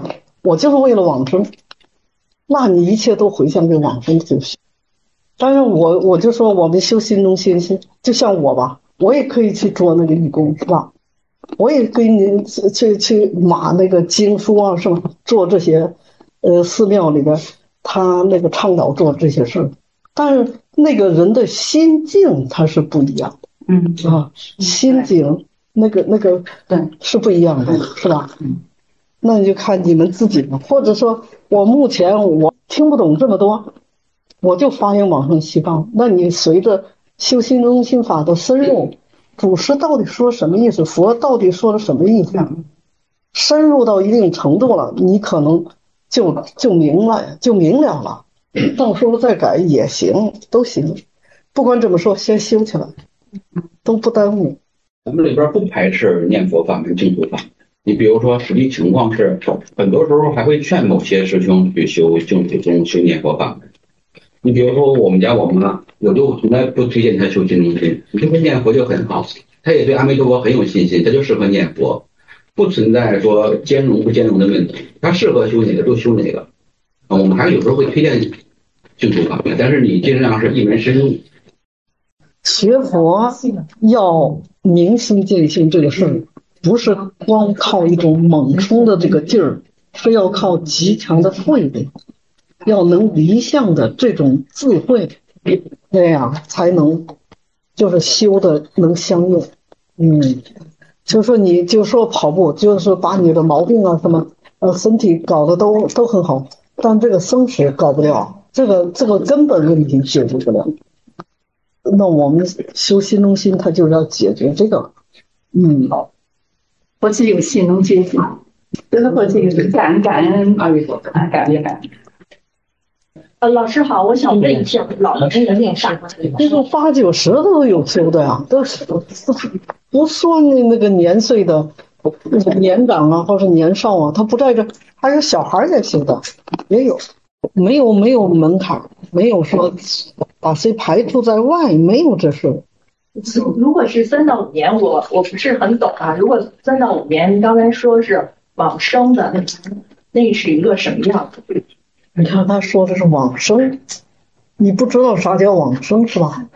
我就是为了往生，那你一切都回向给往生就行。但是我就说我们修心中心，就像我吧，我也可以去做那个义工，是吧？我也给你去码那个经书啊，是吧？做这些寺庙里边他那个倡导做这些事儿，但是那个人的心境他是不一样的，心境那个对是不一样的，是吧？那你就看你们自己吧，或者说我目前我听不懂这么多，我就发扬往生西方。那你随着修心中心法的深入，祖师到底说什么意思？佛到底说了什么意思？深入到一定程度了，你可能就明了了。到时候再改也行，都行。不管怎么说，先修起来，都不耽误。 我们里边不排斥念佛法跟净土法。你比如说，实际情况是，很多时候还会劝某些师兄去修净土宗、修念佛法。你比如说，我们家我妈，我就从来不推荐她修心中心，你这个念佛就很好，她也对阿弥陀佛很有信心，她就适合念佛，不存在说兼容不兼容的问题，她适合修哪个就修哪个。我们还有时候会推荐净土法门，但是你尽量是一门深入。 学佛要明心见性这个事儿，不是光靠一种猛冲的这个劲儿，是要靠极强的慧力，要能离相的这种智慧，那样才能就是修的能相应。就说你就说跑步，就是把你的毛病啊什么身体搞得都很好，但这个生死搞不了，这个根本问题解决不了。那我们修心中心，它就是要解决这个。 好，佛是有心中心，真的佛是有感恩阿弥陀佛，感恩。 老师好，我想问一下，老人的念法， 这个8、90都有修的呀，都是不算那个年岁的年长啊，或是年少啊，他不在这，还有小孩在修的，也有，没有门槛，没有说把谁排除在外，没有这事。 如果是3到5年，我不是很懂啊。如果3到5年，您刚才说是往生的，那是一个什么样子？ 你看他说的是往生，你不知道啥叫往生是吧？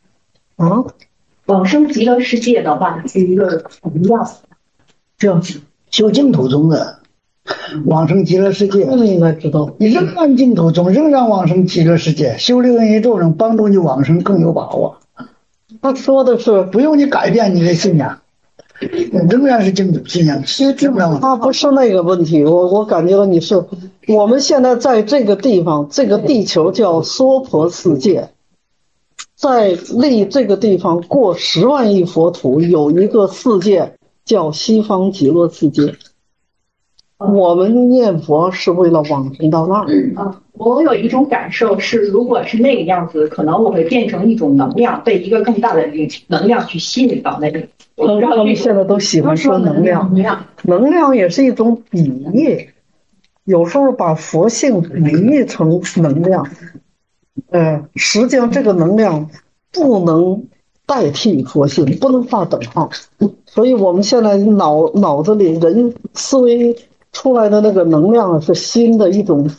往生极乐世界的话是一个什么样子？ 叫修净土宗的往生极乐世界， 你应该知道。 你仍然净土宗，仍然往生极乐世界，修六因一咒能帮助你往生更有把握。 他说的是不用你改变你的信仰，仍然是净土信仰。 他不是那个问题，我感觉到你是，我们现在在这个地方，这个地球叫娑婆世界，在离这个地方过10万亿佛土，有一个世界叫西方极乐世界。我们念佛是为了往生到那儿。 我有一种感受是，如果是那个样子，可能我会变成一种能量，被一个更大的能量去吸引到那里。 他们现在都喜欢说能量，能量也是一种比喻，有时候把佛性比喻成能量，实际上这个能量不能代替佛性，不能画等号。所以我们现在脑子里人思维出来的那个能量是新的一种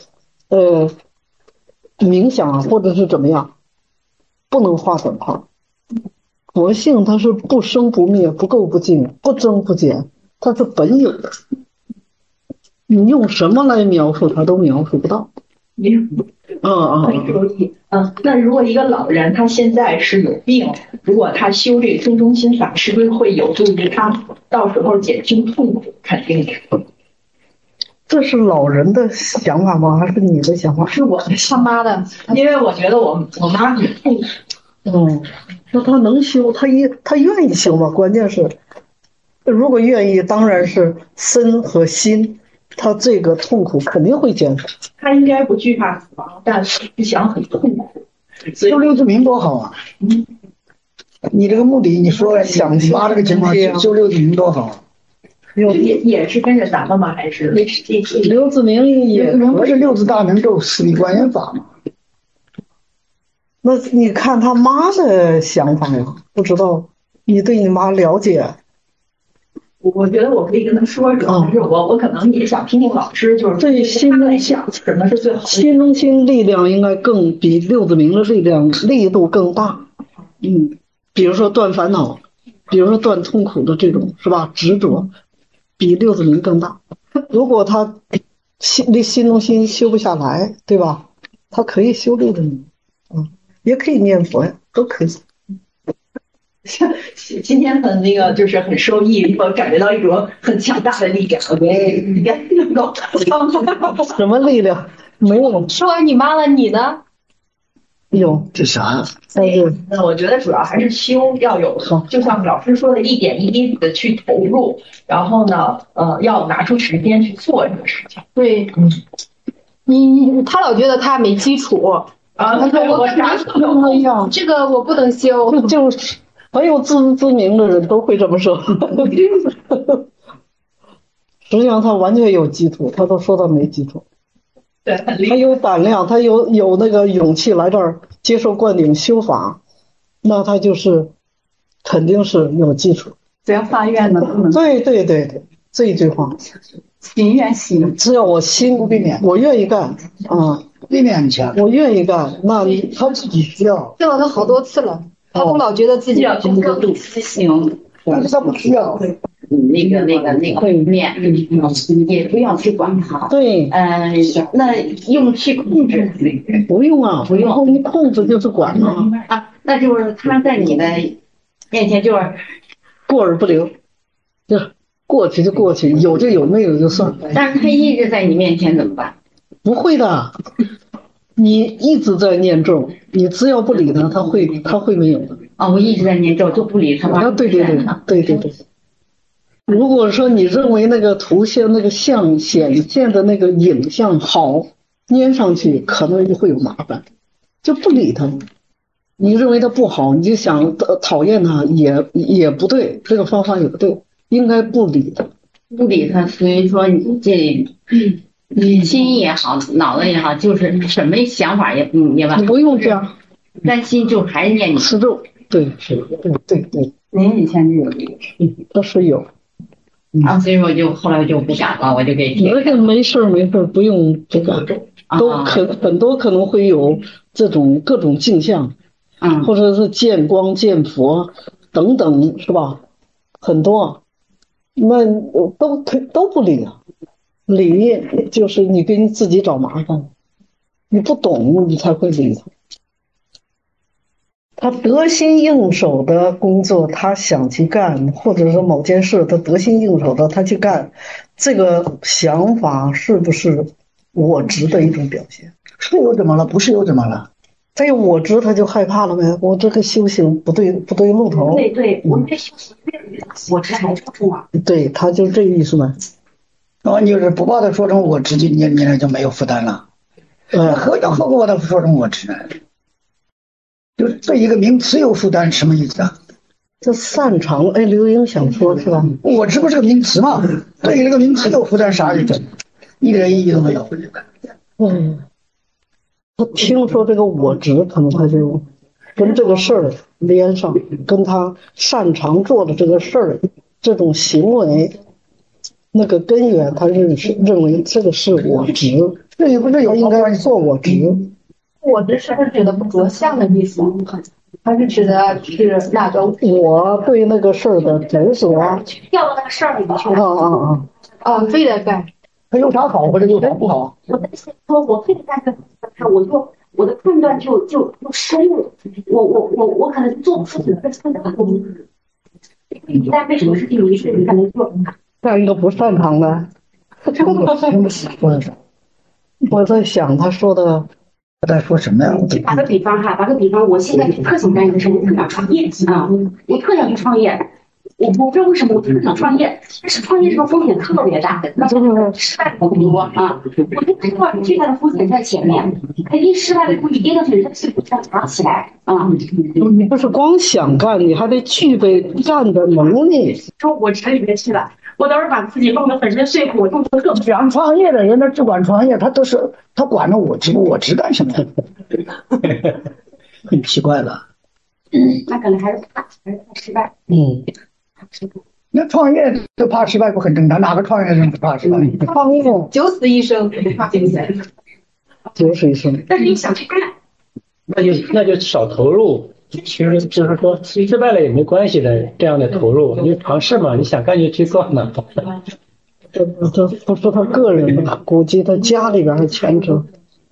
冥想啊，或者是怎么样，不能画等号。佛性它是不生不灭，不垢不净，不增不减，它是本有的。你用什么来描述它都描述不到。 那如果一个老人他现在是有病，如果他修这个心中心法，是不是会有助于他到时候减轻痛苦？肯定是。 这是老人的想法吗？还是你的想法？ 是我的，他妈的，因为我觉得我妈很痛苦。 那他能修，他愿意修吗？关键是，如果愿意，当然是身和心，他这个痛苦肯定会减少。 他应该不惧怕死亡，但是想很痛苦。 修六字明多好啊！你这个目的，你说想妈这个情况，修六字明多好啊！ 也是跟着咱们吗？还是六字明也不是六字大明咒四力观音法吗？ 那你看他妈的想法呀？不知道你对你妈了解？ 我觉得我可以跟他说说，但是我可能也想听听老师，就是对心中想什么是最好的。 心中心力量应该更比六字明的力量力度更大。比如说断烦恼，比如说断痛苦的这种是吧？执着比六字明更大。如果他心中心修不下来，对吧？他可以修六字明，也可以念佛呀，都可以。 今天的那个就是很受益，我感觉到一种很强大的力量。我觉得能够什么力量？没有。 说完你妈了，你呢？ 有这啥？ 我觉得主要还是修要有，就像老师说的，一点一滴的去投入，然后呢，要拿出时间去做这个事情。 对，他老觉得他没基础他说我啥都没有，这个我不能修。 就是很有自知之明的人都会这么说。实际上他完全有基础，他都说他没基础。 对， 他有胆量，他有那个勇气来这儿接受灌顶修法，那他就是肯定是有基础。 只要发愿呢，都能。 对，这一句话， 心愿行， 只要我心不避免，我愿意干避免强， 我愿意干，那他自己需要。 听了他好多次了，他都老觉得自己要去各度思行， 但是他不需要。 那个面，也不要去管它。 对， 那用去控制， 不用啊，不用，你控制就是管啊。那就是他在你的面前就是过而不留，就过去就过去，有就有，没有就算。 但是他一直在你面前怎么办？ 不会的，你一直在念咒，你只要不理他，他会没有的。 我一直在念咒，就不理他吗？ 对。如果说你认为那个图像那个像显现的那个影像好，粘上去可能会有麻烦，就不理他。你认为他不好，你就想讨厌他，也不对，这个方法也不对，应该不理他。 不理他，所以说你这心也好，脑子也好，就是什么想法也完。 不用这样， 担心就还是念你持咒。对。 您以前就有这个， 都是有。 所以说后来就不敢了，我就给那个没事，不用这个，很多可能会有这种各种镜像，或者是见光见佛等等，是吧？很多，那都不理啊，理就是你给你自己找麻烦，你不懂你才会理他。他得心应手的工作，他想去干，或者是某件事他得心应手的他去干，这个想法是不是我执的一种表现？ 是有怎么了？不是有怎么了？ 再有我执，他就害怕了呗。我这个修行不对路头。 对，我们这修行我执还是重要。 对，他就这意思嘛。 你就是不把它说成我执，你就没有负担了。何不把它说成我执呢？就是对一个名词有负担，什么意思啊？ 这擅长，刘英想说是吧？ 我执不是个名词嘛？对这个名词有负担啥意思？一点意义都没有。 他听说这个我执，可能他就跟这个事儿连上，跟他擅长做的这个事儿，这种行为，那个根源，他认为这个是我执，这也不是有应该做我执。 我执是不是指的不着相的意思？还是指的是那个我对那个事儿的执着？ 掉到那个事儿里面去了。 非得干。 他有啥好或者有啥不好？ 我担心说，我非得干这个事，我的判断就失误了。我可能做不出这个判断。一旦被什么事情迷失，你可能就干一个不擅长的。我在想他说的。 他在说什么呀？ 打个比方，我现在特想干一个事，我特想创业我特想去创业。我不知道为什么我特想创业，但是创业这个风险特别大，失败很多啊。我就知道最大的风险在前面，一失败的时候，你跌到水是不想爬起来啊。 你不是光想干，你还得具备干的能力。 说我执里面去了。我倒是把自己弄得粉身碎骨，弄得更。 想创业的人，他只管创业，他管着我执干什么？很奇怪了。 那可能还是怕失败。 那创业都怕失败不很正常？哪个创业人不怕失败？ 创业九死一生，怕惊险。 九死一生。 但是你想去干， 那就少投入。其实就是说失败了也没关系的，这样的投入，你尝试嘛，你想干就去做嘛。 这不是他个人的，估计他家里边还牵扯。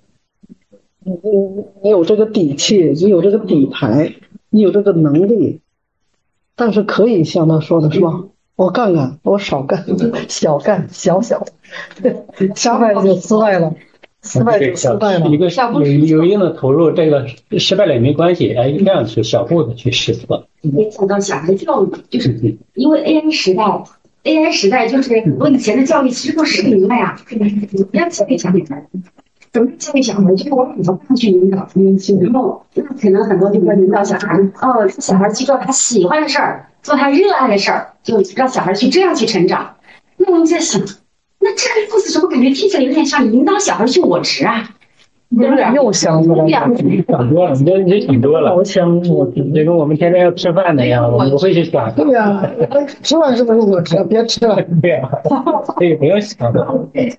你有这个底气，你有这个底牌，你有这个能力，但是可以像他说的是吧？我干干，我少干，小干，小，失败就失败了。失败就失败了， 一个有一定的投入，这个失败了也没关系，这样去小步的去试错。 没想到小孩教育，就是因为 AI 时代就是我以前的教育其实都失灵了呀。要教育小孩，怎么教育小孩？就是我怎么样去引导年轻人？那可能很多就会引导小孩，让小孩去做他喜欢的事儿，做他热爱的事儿，就让小孩去这样去成长。那我们在想。那这个故事怎么感觉听起来有点像引导小孩去我执啊？ 又想多了， 想多了，你想多了。我想就跟我们天天要吃饭那样，我们不会去想。 对呀，吃饭是不是我吃？别吃了。 对呀，所以不用想的。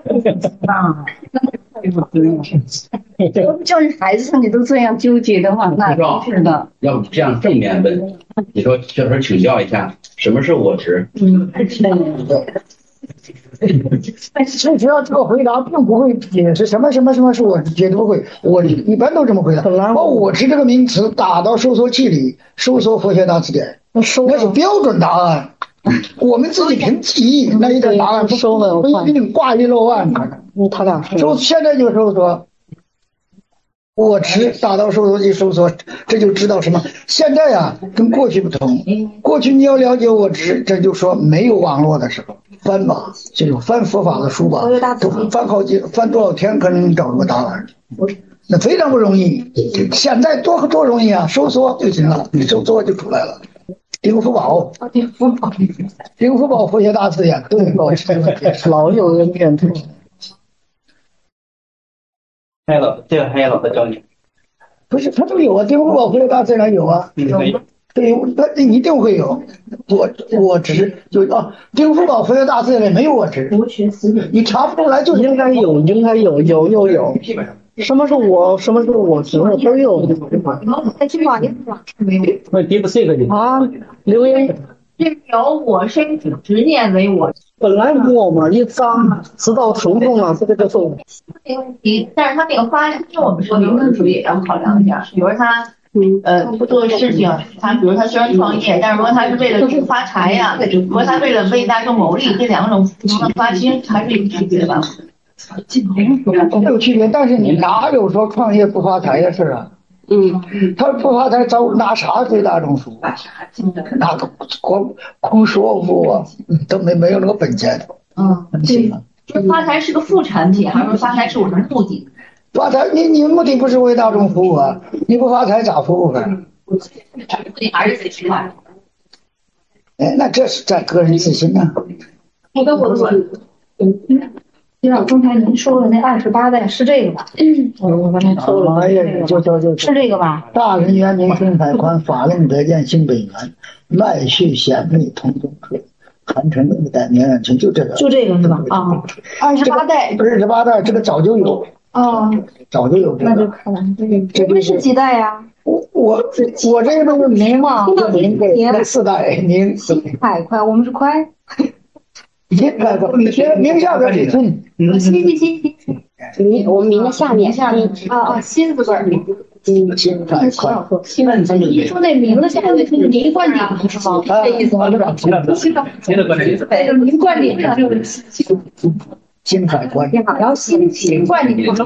教育孩子，你都这样纠结的话，那真是的。 要这样正面问，你说这时候请教一下，什么是我执？ 最主要这个回答并不会解释什么是我绝对不会，我一般都这么回答。把我执这个名词打到搜索器里，搜索佛学大词典，那是标准答案。我们自己凭记忆那一个答案不一定挂一漏万。 他俩现在就搜索我执，打到搜索器搜索，这就知道什么。现在啊，跟过去不同。过去你要了解我执，这就说没有网络的时候，翻吧，就是翻佛法的书吧，都翻多少天可能找出答案，那非常不容易。现在多容易啊，搜索就行了，你搜索就出来了。丁福宝佛学大词典，对， 老有人点头。 这个还有老师教你， 不是他都有啊，丁福宝佛学大词典有啊，对，他一定会有。我执就丁福宝佛学大词典里没有我执，你查不出来就应该有，有。什么是我执，我都有。 在去网页上那 DeepSeek 啊，留言有我身体执念为我， 本来我嘛一脏，直到疼痛了，这个就是没问题。但是他那个发，就我们说的论述也要考量一下，比如他不做事情，他比如他虽然创业，但是如果他是为了去发财呀，如果他为了为大众谋利，这两种不同的发心还是有区别的。 有区别，但是你哪有说创业不发财的事啊？他不发财拿啥对大众服务？拿个空说服啊，都没有那个本钱。 对，就是发财是个副产品，还是说发财是我的目的？ 发财，你目的不是为大众服务啊？你不发财咋服务呢？ 目的还是得吃饭。 那这是在个人自信呢。 我跟我说，就像刚才您说的那28代是这个吧？我刚才搜了，是这个吧？ 大人圆明心海宽，法令得见心本源，脉续显密同中处，含成一代绵远情，就这个是吧？28代 ，28代这个早就有早就有这个。 那就看完这个是几代呀？ 我这个都是明嘛，明4代明海快，我们是快。 明下边几寸？ 我们明的下面心字辈心太快。 你说那明的下面是明冠顶是吗？这意思吗？明冠顶上就是心海关， 然后心冠顶上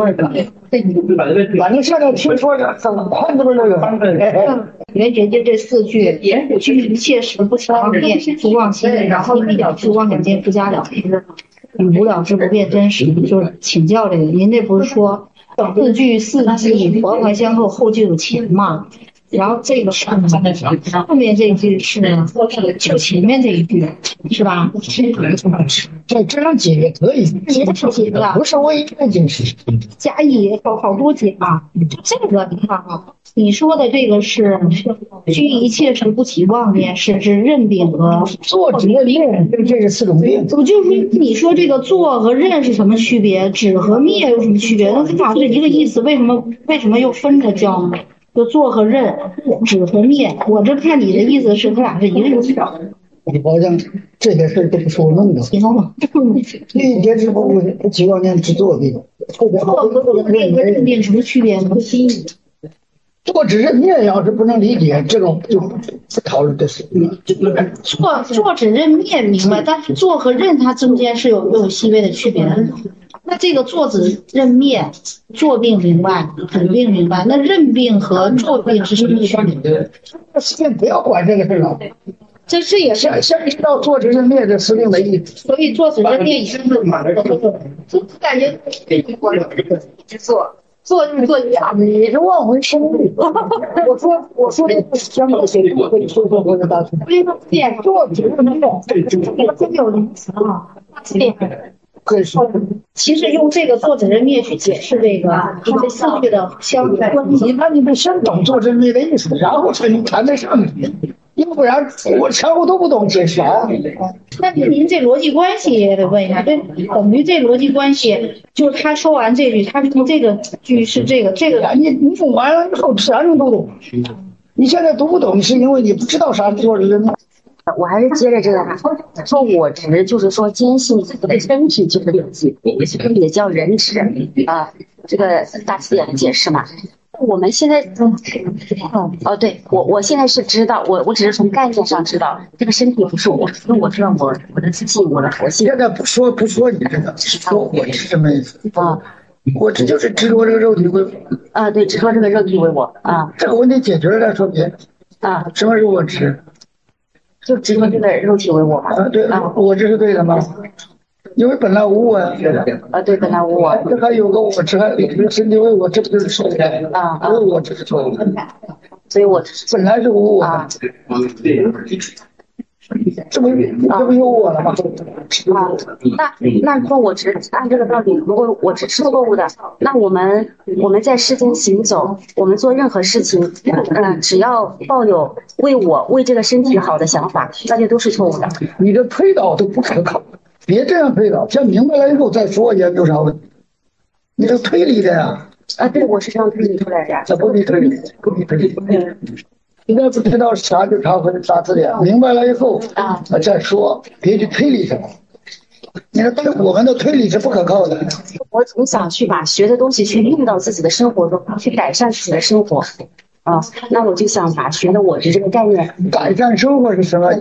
反正现在听说的很快的那个。 袁觉这4句，具一切时不常念，足忘心，然后一了之妄想见不加了之，无了之不变真实。就是请教这个，您这不是说4句4记环环相扣，后就有情嘛？ 然后这个是后面这一句是就前面这一句是吧？ 这样解也可以， 也是解的， 不是唯一的解释。 加以有好多解啊。这个你看啊，你说的这个是居一切时不起妄念，是指认病和做指认灭，这是4种病。 我就是你说这个做和认是什么区别？指和灭有什么区别？那它俩是一个意思，为什么又分着教呢？就做和认，指和灭。我这看你的意思是它俩是一个意思。 我好像这些事都不是我弄的。一节之不起妄念之作病。 做和认病什么区别呢？ 做只认灭，要是不能理解，这种就不讨论这事。 做只认灭明白，但是做和认它中间是有细微的区别的。那这个做只认灭，做病明白，指病明白，那认病和做病是什么区别？ 先不要管这个事了。 这也是先知道做只认灭这4病的意思。 所以做只认灭也是就感觉一直做就是做假， 你是忘回生日。我说这个香港学生跟你说过的大学。做只认灭， 真有灵词啊！ 其实用这个做只认灭去解释这4句的相关系， 那你得先懂做只认灭的意思，然后才能谈得上。要不然我前后都不懂解释啊。 那您这逻辑关系也得问一下，这等于这逻辑关系就是他说完这句，他说这个句是这个， 你读完了以后自然都懂。你现在读不懂，是因为你不知道啥是做只认灭。 我还是接着这个说我执，就是说坚信自己的身体就是灵气，也叫人执啊。这个大词典的解释嘛。我们现在对，我现在是知道，我只是从概念上知道这个身体不是我，因为我知道我的自信，我的佛性。 现在不说你这个，说我是什么意思啊？我这就是执着这个肉体为我对，执着这个肉体为我啊。 这个问题解决了再说别的啊。什么是我执？ 就执着这个肉体为我嘛。 对我这是对的吗？因为本来无我对，本来无我。 这还有个我执，还有个身体为我，这不就是错误的为我这是错误的。 所以我本来是无我这不有我了吗？ 那说我只按这个道理，如果我只是错误的，那我们在世间行走，我们做任何事情，只要抱有为这个身体好的想法，那就都是错误的。 你的推导都不可靠。别这样推导，先明白了以后再说，也没有啥问题。你这推理的呀？ 对，我是这样推理出来的。 这不必推理。你再不知道啥就查回大字典，明白了以后再说，别去推理什么。你看，我们的推理是不可靠的。 我总想去把学的东西去用到自己的生活中，去改善自己的生活。那我就想把学的我执这个概念。 改善生活是什么？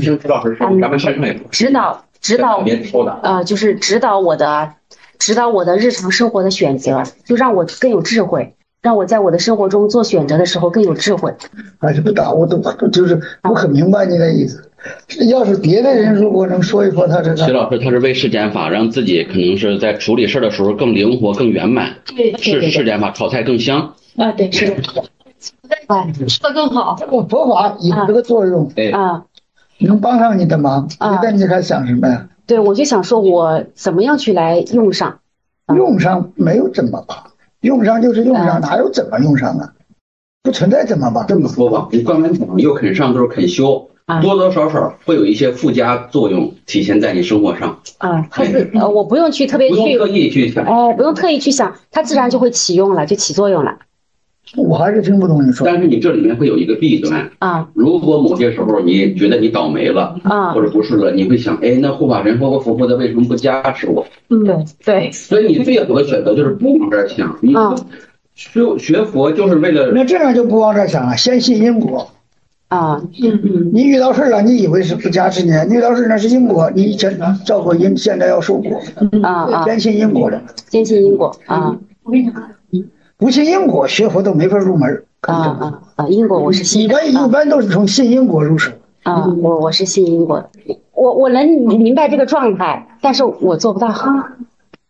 指导就是指导我的日常生活的选择，就让我更有智慧，让我在我的生活中做选择的时候更有智慧。 还是不打，我就是不很明白你的意思。要是别的人如果能说一说他这个， 徐老师他是为世间法，让自己可能是在处理事的时候更灵活、更圆满。 对， 是世间法，炒菜更香。 对，是的。吃的更好。 这个佛法有这个作用。能帮上你的忙，那你还想什么呀？ 对，我就想说，我怎么样去来用上？ 用上没有怎么吧？用上就是用上，哪有怎么用上啊？不存在怎么吧？ 这么说吧，你观完讲又肯上，都是肯修，多多少少会有一些附加作用体现在你生活上。 我不用去特别去， 不用特意去想， 不用特意去想，它自然就会起用了，就起作用了。 我还是听不懂你说。 但是你这里面会有一个弊端如果某些时候你觉得你倒霉了或者不是了，你会想，那护法神或福的为什么不加持我？ 对。 所以你最好的选择就是不往这儿想，你学佛就是为了。 那这样就不往这儿想了，先信因果。你遇到事了，你以为是不加持你，遇到事那是因果，你以前造过因，现在要受果。坚信因果的。 坚信因果不信因果，学佛都没法入门。 因果我是信。 一般都是从信因果入手。 我是信因果的。我能明白这个状态，但是我做不到。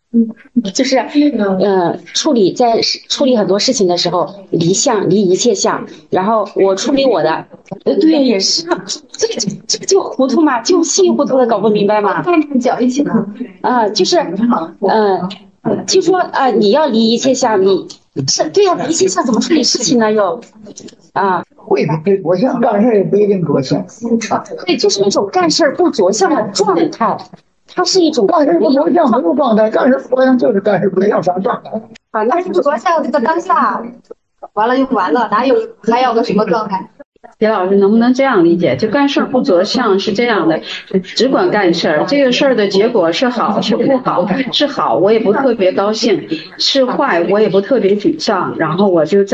就是处理很多事情的时候，离相离一切相，然后我处理我的，对，也是这就糊涂嘛，就稀里糊涂的搞不明白嘛， 搅一起了， 就是就说你要离一切相，你是对呀，离一切相怎么处理事情呢？又会不会着相，干事也不一定着相， 对，就是一种干事不着相的状态。它是一种干事不着相，没有状态；干事着相就是干事，没有啥状态。 干事不着相这个当下，完了就完了，哪有还有个什么状态？ 铁老师能不能这样理解？就干事不着相是这样的，只管干事儿，这个事儿的结果是好是不好，是好我也不特别高兴，是坏我也不特别沮丧，然后我就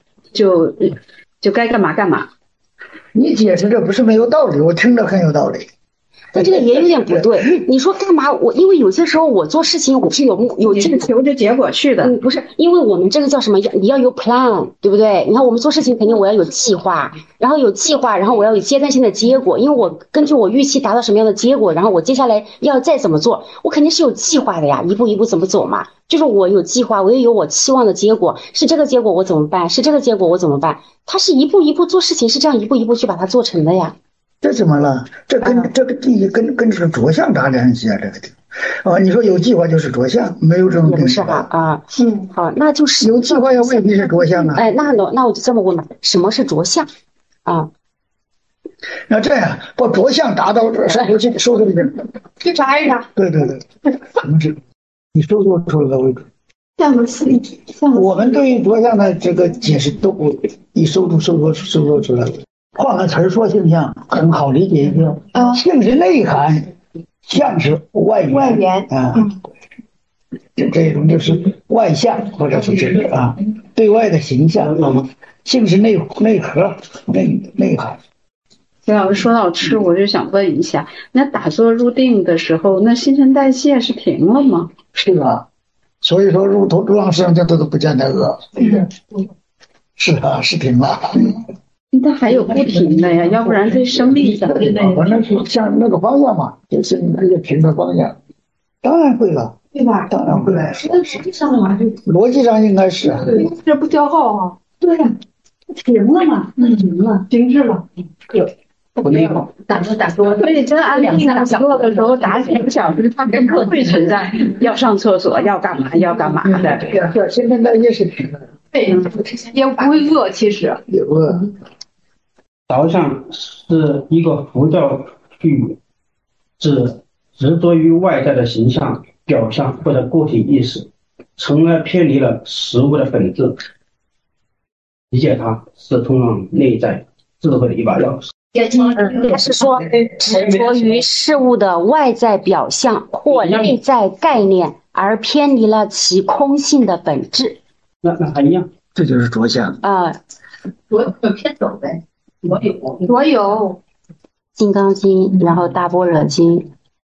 该干嘛干嘛。 你解释这不是没有道理，我听着很有道理。 但这个也有点不对，你说干嘛？因为有些时候我做事情我是有求着结果去的， 不是，因为我们这个叫什么？你要有 plan， 对不对？你看我们做事情肯定我要有计划，然后我要有阶段性的结果，因为我根据我预期达到什么样的结果，然后我接下来要再怎么做，我肯定是有计划的呀，一步一步怎么走嘛？就是我有计划，我也有我期望的结果，是这个结果我怎么办？是这个结果我怎么办？它是一步一步做事情，是这样一步一步去把它做成的呀。 这怎么了？这跟这个定义跟这个着相啥联系啊？这个地方你说有计划就是着相，没有这种定义吧？好，那就是有计划也未必是着相啊。 那我就这么问吧，什么是着相啊？ 那这样把着相达到这，我去收拾去。 去查一查。 对，什么是？你收拾出来为准。 相和思维， 我们对于着相的这个解释都不以收拾出来。换个词儿说性相很好理解一些，性是内涵，相是外延这种就是外相或者是这个对外的形象，性是内核内涵。 田老师说到吃，我就想问一下，那打坐入定的时候，那新陈代谢是停了吗？ 是啊，所以说入头中央实际上都不见得饿。是啊，是停了。 它还有不停的呀，要不然对生命怎么的？ 反正是向那个方向嘛，就是那个停的方向，当然会了， 对吧？ 当然会了。 那实际上的话， 逻辑上应该是啊。 这不消耗啊？对呀，停了嘛，停了，停滞了。 不那个打坐，所以真按2、3个小时的时候打几个小时，它跟课会存在要上厕所要干嘛的。 对，新陈代谢是停的。 对，也不会饿，其实也不饿。 着相是一个佛教术语，指执着于外在的形象、表象或者个体意识，从而偏离了实物的本质。理解它是通往内在智慧的一把钥匙。 它是说执着于事物的外在表象或内在概念，而偏离了其空性的本质。 那还一样， 这就是着相偏走呗。所有金刚经，然后大般若经。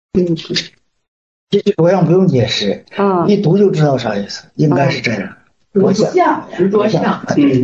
这着相不用解释，一读就知道啥意思，应该是这样。 着相，执着相，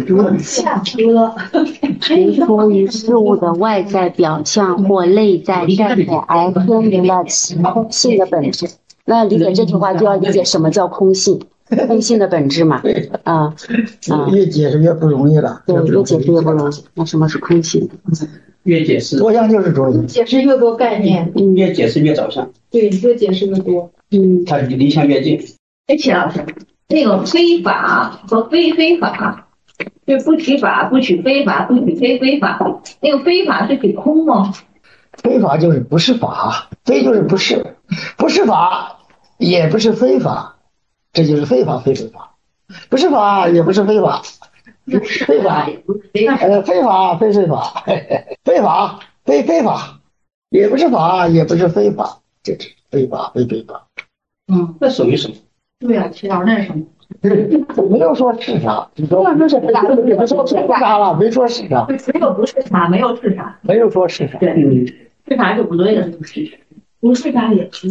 执着于事物的外在表象或内在概念，而偏离了其空性的本质。那理解这句话就要理解什么叫空性，空性的本质嘛。 越解释越不容易了。 对，越解释越不容易。那什么是空性？ 越解释着相就是着相， 解释越多概念， 越解释越着相。 对，越解释越多， 它离相越近。 钱老师，那个非法和非法，就不取法，不取非法，不取非法。那个非法是指空吗？ 非法就是不是法，非就是不是，不是法也不是非法，这就是非法非非法，不是法也不是非法，非法非法非非法，非法非非法，也不是法也不是非法，这是非法非非法。 那属于什么？ 对啊，齐老师那是什么？ 没有说是啥，你说是啥？没说是啥了，没说是啥。 没有不是啥，没有是啥， 没有说是啥。 对，是啥就不对了，就是不是啥也是，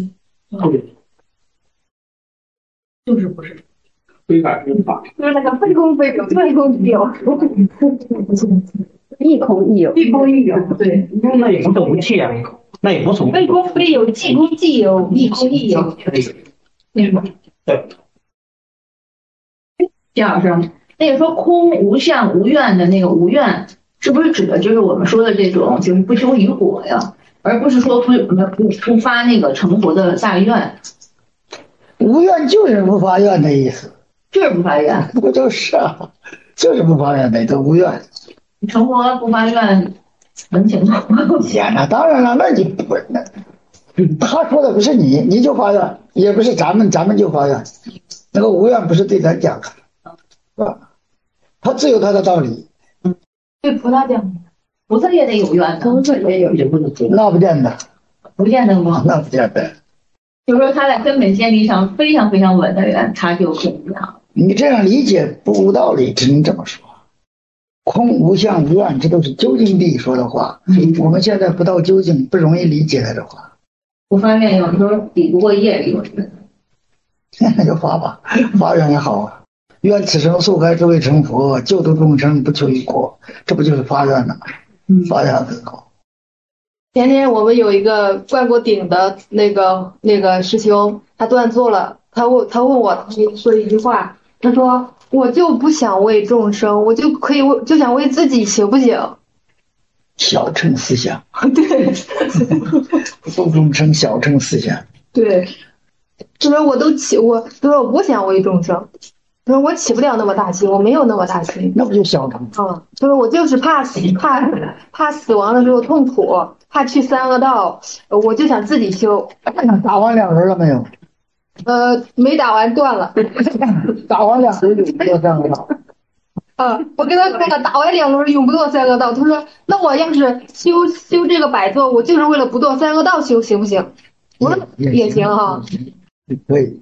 就是不是。 非法非法， 就是那个非空非有，非空非有， 一空一有， 一空一有，对。 那也不是无气啊，那也不是非空非有，即空即有，一空一有。 金老师，那个说空无相无愿的那个无愿，是不是指的就是我们说的这种就是不求于果呀，而不是说不发那个成佛的大愿？ 无愿就是不发愿的意思， 就是不发愿， 不就是啊，就是不发愿的，都无愿。 成佛不发愿，能行吗？ 呀，那当然了，那你不那。他说的不是你，你就发愿，也不是咱们就发愿。那个无愿不是对咱讲的，是吧？他自有他的道理。 对菩萨讲，菩萨也得有愿的，菩萨也有， 那不见得， 不见得吗？ 那不见得。 就是说他在根本建立上非常非常稳的人，他就不一样。 你这样理解不无道理，只能这么说。空无相无愿，这都是究竟地说的话。我们现在不到究竟，不容易理解的话。 不发愿有时候抵不过业力， 那就发吧，发愿也好啊。愿此生速开智慧成佛，救度众生不求于果，这不就是发愿了吗？发愿很好。 前天我们有一个灌过顶的那个师兄，他断座了，他问我，他说一句话，他说我就不想为众生，我就想为自己，行不行？ 小乘思想， 对， 度众生小乘思想， 对，他说他说我不想为众生，他说我起不了那么大心，我没有那么大心， 那不就小乘？ 他说我就是怕死亡的时候痛苦，怕去三恶道，我就想自己修。 打完2轮了没有？ 没打完断了。 打完2轮有没有三恶道？ 我跟他说了，打完2轮永不堕三恶道。他说：“那我要是修这个百座，我就是为了不堕三恶道修，行不行？”我说：“也行哈。” 可以。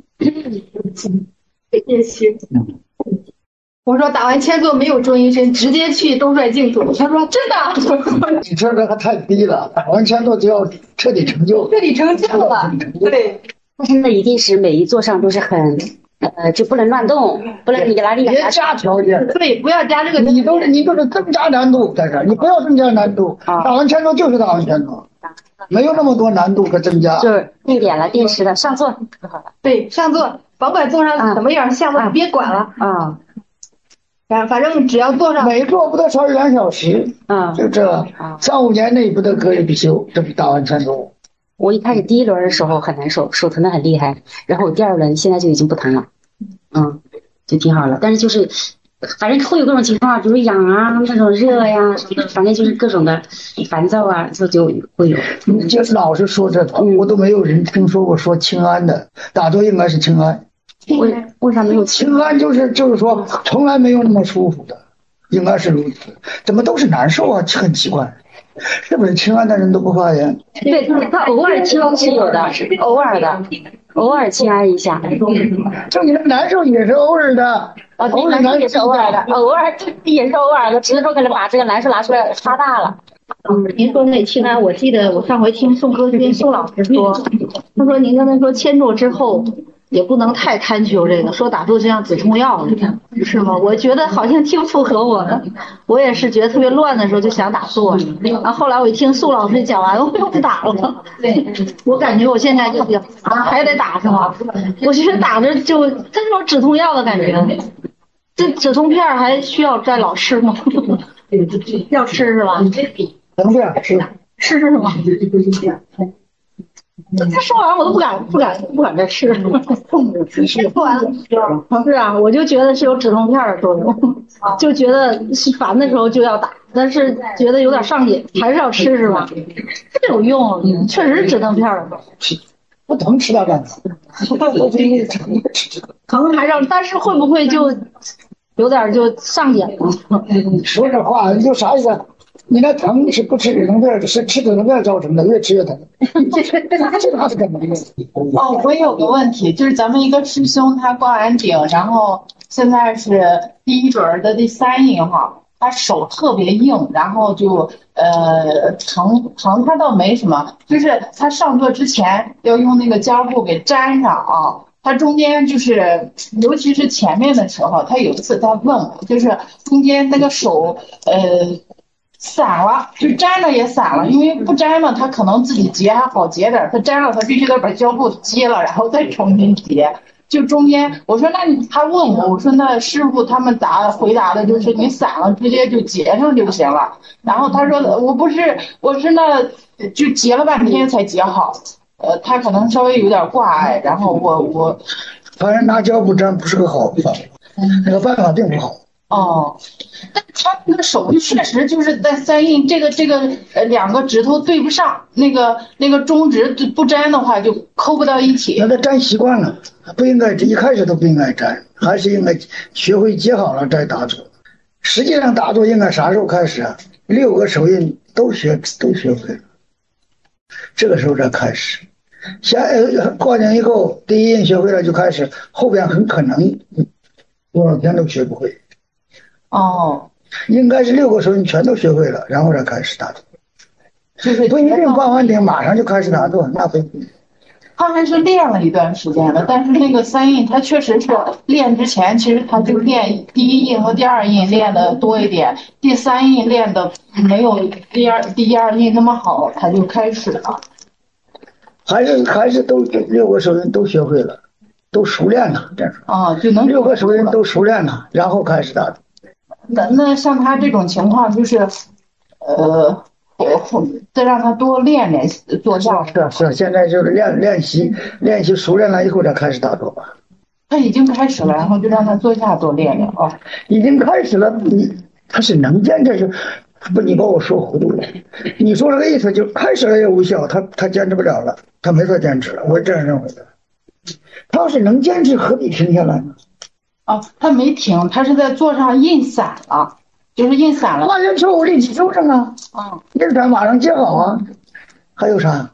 也行。我说打完1000座没有周阴身，直接去东帅净土。他说：“真的？” 你这个还太低了，打完1000座就要彻底成就。 彻底成就了，对。 但是那一定是每一座上都是很。就不能乱动，不能你哪里别加条件， 对，不要加这个。 你都是增加难度在这儿，你不要增加难度。打完1000座就是打完1000座，没有那么多难度和增加。 就是定点了，定时的上座就好了。 对，上座，甭管坐上什么样，下座别管了。反正只要坐上， 每座不得超越2小时。就这3、5年内不得隔夜必修，这不打完1000座。 我一开始第1轮的时候很难受，手疼的很厉害，然后第2轮现在就已经不疼了，就挺好了。但是就是反正会有各种情况，比如痒啊，那种热呀，反正就是各种的烦躁啊，就会有。 你就老是说这个，我都没有人听说过说清安的，打坐应该是清安。 为啥没有清安？就是说从来没有那么舒服的，应该是如此。怎么都是难受啊？很奇怪。是不是清安的人都不发言？ 对，他偶尔清安是有的，偶尔清安一下。 就你那难受也是偶尔的， 偶尔难受也是偶尔的，偶尔也是偶尔的，只是说可能把这个难受拿出来发大了。 您说那清安，我记得我上回听宋歌军宋老师说，他说您刚才说1000座之后。也不能太贪求这个，说打坐就像止痛药是吗？我觉得好像挺符合我的，我也是觉得特别乱的时候就想打坐，然后后来我一听宋老师讲完，我又不打了。对，我感觉我现在就比较还得打是吗？我觉得打着就这种止痛药的感觉，这止痛片还需要再老吃吗？要吃是吧？ 止痛片吃是吗？他说完我都不敢再吃，说完了是啊，我就觉得是有止痛片的作用，就觉得烦的时候就要打，但是觉得有点上瘾，还是要吃是吧？这有用，确实是止痛片的作用。 不疼吃它干啥？ 疼还让，但是会不会就有点就上瘾了？ 你说这话你就啥意思？你那疼是不吃止痛片，是吃止痛片造成的，越吃越疼。这哪是根本的问题？ 我有个问题，就是咱们一个师兄他灌完顶，然后现在是第1轮的第3印哈，他手特别硬，然后就疼他倒没什么，就是他上座之前要用那个胶布给粘上啊。他中间就是，尤其是前面的时候，他有一次他问我，就是中间那个手散了，就粘了也散了，因为不粘嘛，他可能自己结还好结点，他粘了他必须得把胶布接了，然后再重新结。 就中间我说他问我说那师傅他们回答的就是你散了直接就结上就行了。然后他说我是那就结了半天才结好。他可能稍微有点挂碍，然后我反正拿胶布粘不是个好办法，那个办法并不好。 哦，但他那个手确实就是在三印这个两个指头对不上，那个中指不粘的话就抠不到一起。 那他粘习惯了，不应该一开始都不应该粘，还是应该学会结好了再打坐。实际上打坐应该啥时候开始啊？6个手印都学会了，这个时候再开始。过年以后第一印学会了就开始，后边很可能多少天都学不会。 哦， 应该是6个手印全都学会了，然后再开始打坐。 就是不一定灌完顶马上就开始打坐，那不一定。 他还是练了一段时间的，但是那个三印他确实是练之前，其实他就练第一印和第二印练的多一点，第三印练的没有第二印那么好，他就开始了。 还是都6个手印都学会了，都熟练了，这样说就能 6个手印都熟练了，然后开始打坐。 那像他这种情况，就是再让他多练练坐下。 是，现在就是练习熟练了以后再开始打坐吧。 他已经开始了，然后就让他坐下多练练啊。 已经开始了，他是能坚持，不，你把我说糊涂了。你说这个意思就开始了也无效，他坚持不了了，他没法坚持了，我是这样认为的。他要是能坚持，何必停下来呢？ 他没停，他是在座上印散了，就是印散了。 发现错误立即纠正啊！印散马上接好啊！还有啥？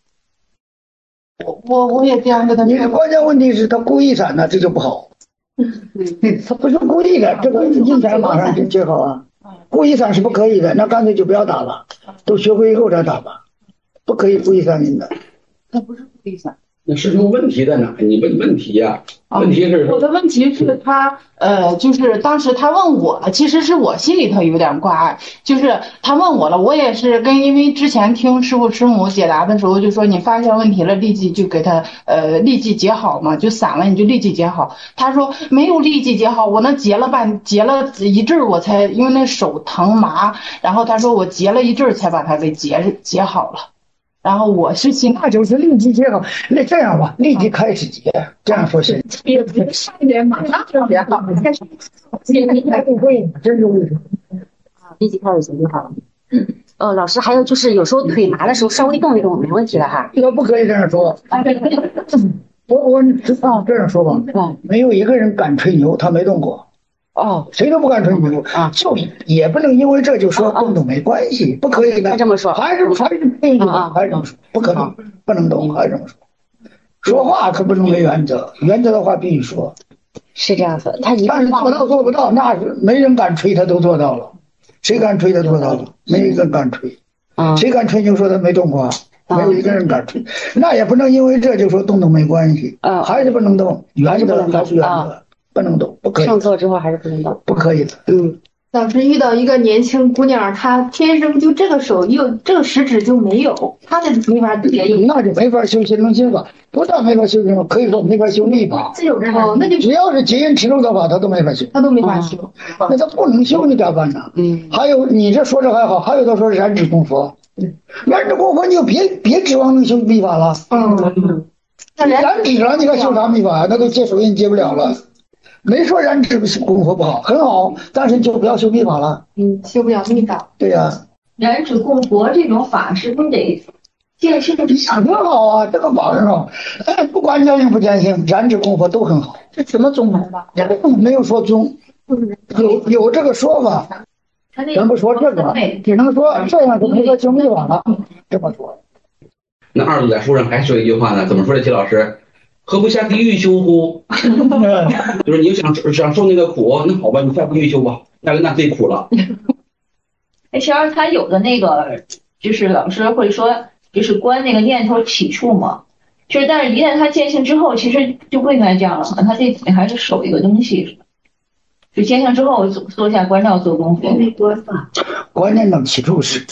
我也这样跟他说。 你的关键问题是他故意散的，这就不好。他不是故意的，这个印散马上就接好啊！故意散是不可以的，那干脆就不要打了，都学会以后再打吧，不可以故意散印的。 他不是故意散。 那师兄问题在哪？你问题呀？问题是我的问题是他就是当时他问我了，其实是我心里头有点挂碍，就是他问我了，我也是因为之前听师父师母解答的时候就说你发现问题了立即就给他立即结好嘛，就散了你就立即结好。他说没有立即结好，我那结了一阵儿我才，因为那手疼麻，然后他说我结了一阵儿才把它给结好了。然后我是心， 那就是立即结好。那这样吧，立即开始结，这样说行。 别上一点，马上就结好，开始结，还不会，真是为什么？ 立即开始结就好了。老师，还有就是有时候腿麻的时候稍微动一动没问题了哈。 这个不可以这样说。我知道这样说吧，没有一个人敢吹牛，他没动过。谁都不敢吹牛啊，就也不能因为这就说动都没关系，不可以的。 这么说， 还是还是这么说，不可能，不能动，还是这么说。说话可不能没原则，原则的话必须说。 是这样子， 但是做到做不到，那是没人敢吹，他都做到了。谁敢吹他做到了？没一个人敢吹。谁敢吹牛说他没动过？没有一个人敢吹。那也不能因为这就说动都没关系。还是不能动，原则还是原则。不能动，不可以。 上座之后还是不能动， 不可以的。 当时遇到一个年轻姑娘，她天生就这个手这个食指就没有，她的没法结印， 那就没法修心灵心法。不但没法修心法，可以说没法修立法。 那就只要是结印持咒的法，他都没法修。 他都没法修。 那他不能修，你咋办呢？还有你这说着还好，还有的说燃指供佛。燃指供佛你就别指望能修密法了。那燃指了，你该修啥密法呀？那都接手印接不了了。没说燃指供佛不好，很好，但是你就不要修密法了。 修不了密法。 对呀。 燃指供佛这种法是不是得见性？ 很好啊，这个法很好。不管见性不见性，燃指供佛都很好。 这什么宗门吧？ 没有说宗，有这个说法。咱不说这个，只能说这样就没说修密法了。这么说。 那二祖在书上还说一句话呢，怎么说的？齐老师？何不下地狱修乎？就是你想受那个苦，那好吧，你下地狱修吧，那最苦了。 其实他有的那个，就是老师会说，就是观那个念头起处嘛，就是但是一旦他见性之后，其实就不应该这样了，他这里还是守一个东西，就见性之后坐下观照做功夫。 观念能起处是，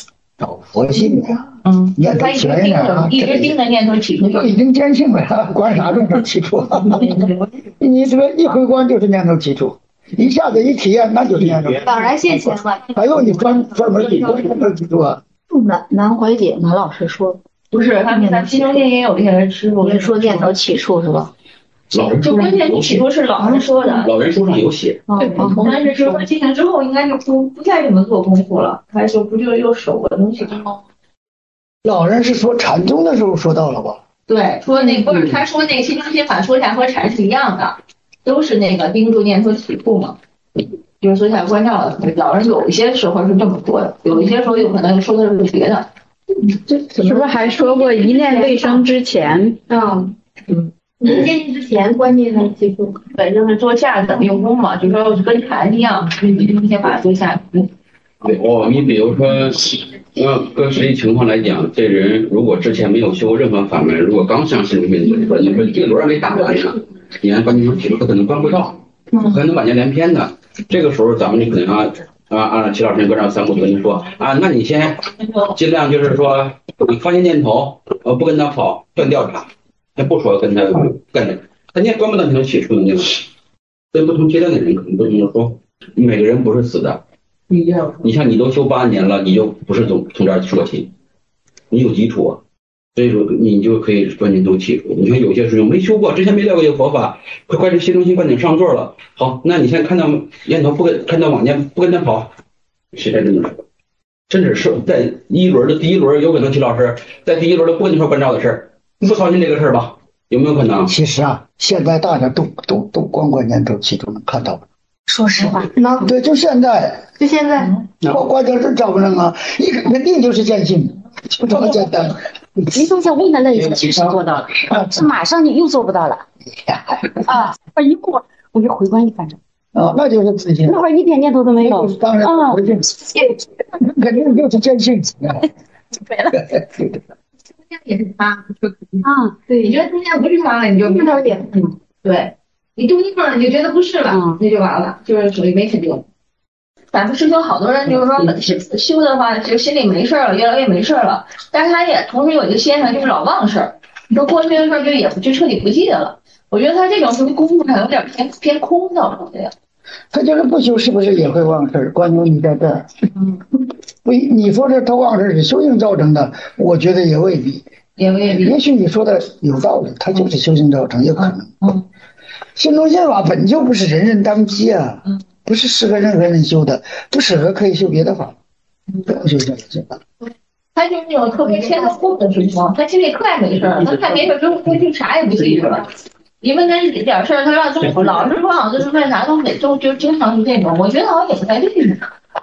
找佛性呀，念头他一直全呀， 一直盯着念头起初都已经坚信了呀，关啥动头起初？你这个一回关就是念头起初，一下子一体验那就是念头。 当然现前了。 还有你专门理论念头起初啊？ 南怀瑾南老师说， 不是，他们心中也有一些师傅说念头起初是吧？ 老人就关键起初是老人说的， 老人书上有写。 但是就是说进去之后应该就不再这么做功夫了，他就不就又守个东西吗？ 老人是说禅宗的时候说到了吧？ 对，说那不是他说那个心中心法说起来和禅是一样的，都是那个盯住念头起处嘛，就是说起来关照的。老人有一些时候是这么说的，有一些时候有可能说的是别的。 是不是还说过一念未生之前？ 临接近之前关键的起处， 对，就是坐下等用功嘛，就是说跟禅一样，你先把它坐下。 对哦，你比如说，搁实际情况来讲，这人如果之前没有修过任何法门，如果刚上心中心说，你说这个轮还没打完呢，你按关键时候起初他可能关不到，可能晚年连篇的。这个时候咱们就可能按齐老师关照三步跟你说啊，那你先尽量就是说，你发现念头，不跟他跑，断调查，先不说跟他干的，他念关不到你能起初的那个。跟不同阶段的人可能不同的说，每个人不是死的。你像你都修8年了，你就不是从这儿说起，你有基础，所以说你就可以说你都起初。你看有些师兄没修过，之前没了解佛法，快是心中心灌顶上座了。好，那你现在看到念头看到往念不跟他跑，谁在这么说？甚至是在第一轮有可能齐老师在第一轮的不跟你说关照的事儿，你不操心这个事儿吧？有没有可能？ 其实啊，现在大家都光念头起初能看到。 说实话， 对，就现在，关键是找不上啊，你肯定就是坚信，就这么简单。 你从小问他那其实做到了，是马上你又做不到了啊！一会儿我就回观一反正。 那就是自信。 那会儿一点念头都没有。 当然不是，肯定就是坚信。 对了。 也是他，对，你觉得今天不是他了，你就看到点，对。你读一本你就觉得不是了，那就完了，就是属于没肯定。咱们师兄好多人就是说修的话，就心里没事了，越来越没事了，但是他也同时有一个现象，就是老忘事儿。你说过去的事儿就彻底不记得了。我觉得他这种是不是功夫上有点偏空造成的呀？ 他就是不修，是不是也会忘事儿？关键你在这儿，不，你说这他忘事儿是修行造成的，我觉得也未必，也许你说的有道理，他就是修行造成，也可能。心中心法本就不是人人当机啊，不是适合任何人修的，不适合可以修别的法，不用修这个法。 他就是那种特别偏空的师兄，他心里可爱没事儿，他看没事之后就啥也不记着了。你问他一点事儿，他让中老是说好像就是为啥就经常是这种，我觉得好像也不太对。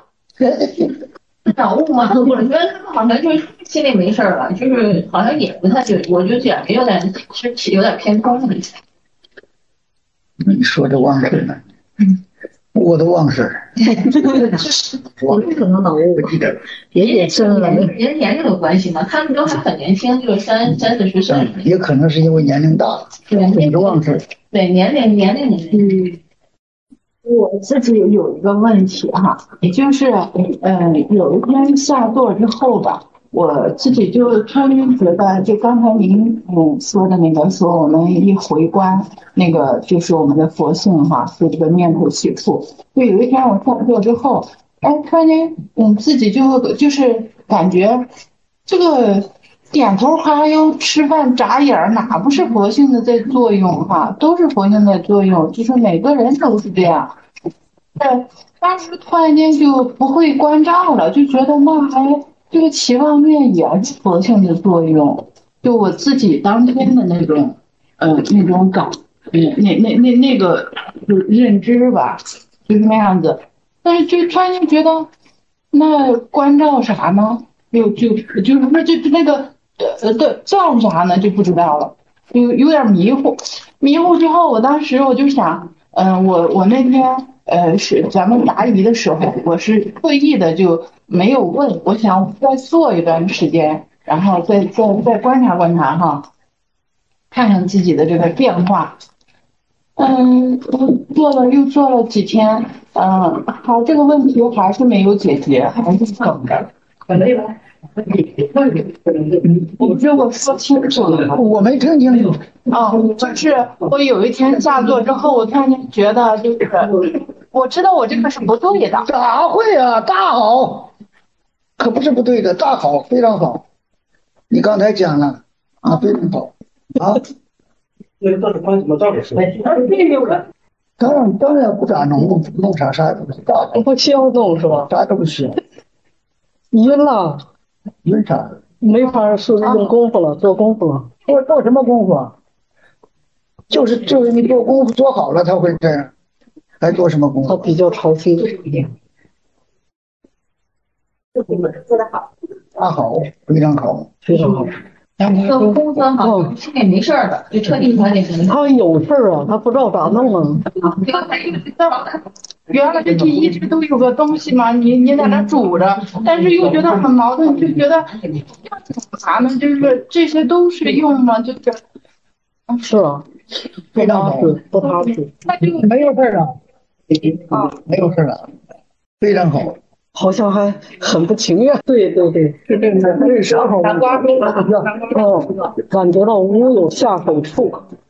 脑雾吗？我觉得他好像就是心里没事儿了，就是好像也不太对，我就觉得有点偏空的意思。 你说这忘事呢？我都忘事儿。 我可能脑雾，也真了。 人年龄有关系吗？他们都还很年轻，就是30-40岁。 也可能是因为年龄大了，总是忘事儿。 对，年龄。 我自己有一个问题哈，也就是有一天下座之后吧。我自己就突然觉得，就刚才您说的那个，说我们一回观那个就是我们的佛性哈，就这个念头起处。就有一天我下座之后，突然间自己就是感觉这个点头哈腰、吃饭眨眼哪不是佛性的在作用哈，都是佛性在作用，就是每个人都是这样。当时突然间就不会关照了，就觉得那还。这个期望念也是佛性的作用，就我自己当天的那种，那种感，那个认知吧，就是那样子。但是就突然间觉得，那关照啥呢？就是那个照啥呢？就不知道了，就有点迷糊。迷糊之后，我当时我就想，我那天是咱们答疑的时候，我是特意的就。没有问，我想再做一段时间，然后再观察观察哈，看看自己的这个变化。又做了几天，好，这个问题还是没有解决，还是等着。 你给我说清楚了。 我没听清楚。 就是我有一天下座之后，我突然间觉得，就是我知道我这个是不对的。 咋会啊？大好，可不是不对的，大好，非常好。你刚才讲了啊，非常好啊。 那个到底关什么道理是？ 当然不咋弄啥都不是， 不需要弄是吧？ 啥都不需要。 晕了， 晕啥？ 没法是用功夫了，做功夫了。 做什么功夫啊？就是你做功夫做好了，他会这样。还做什么功夫？ 他比较操心。 做得好。 大好，非常好， 非常好。 这功夫好，心里没事儿的，就特地他那个。 他有事儿啊，他不知道咋弄啊。 原来这一直都有个东西嘛，你在那煮着，但是又觉得很矛盾，就觉得啥呢？就是这些都是用嘛，就是。 是啊， 非常好， 不踏实。 那就没有事儿了。没有事了，非常好。 好像还很不情愿。对，是这个，这时候感觉到无有下手处。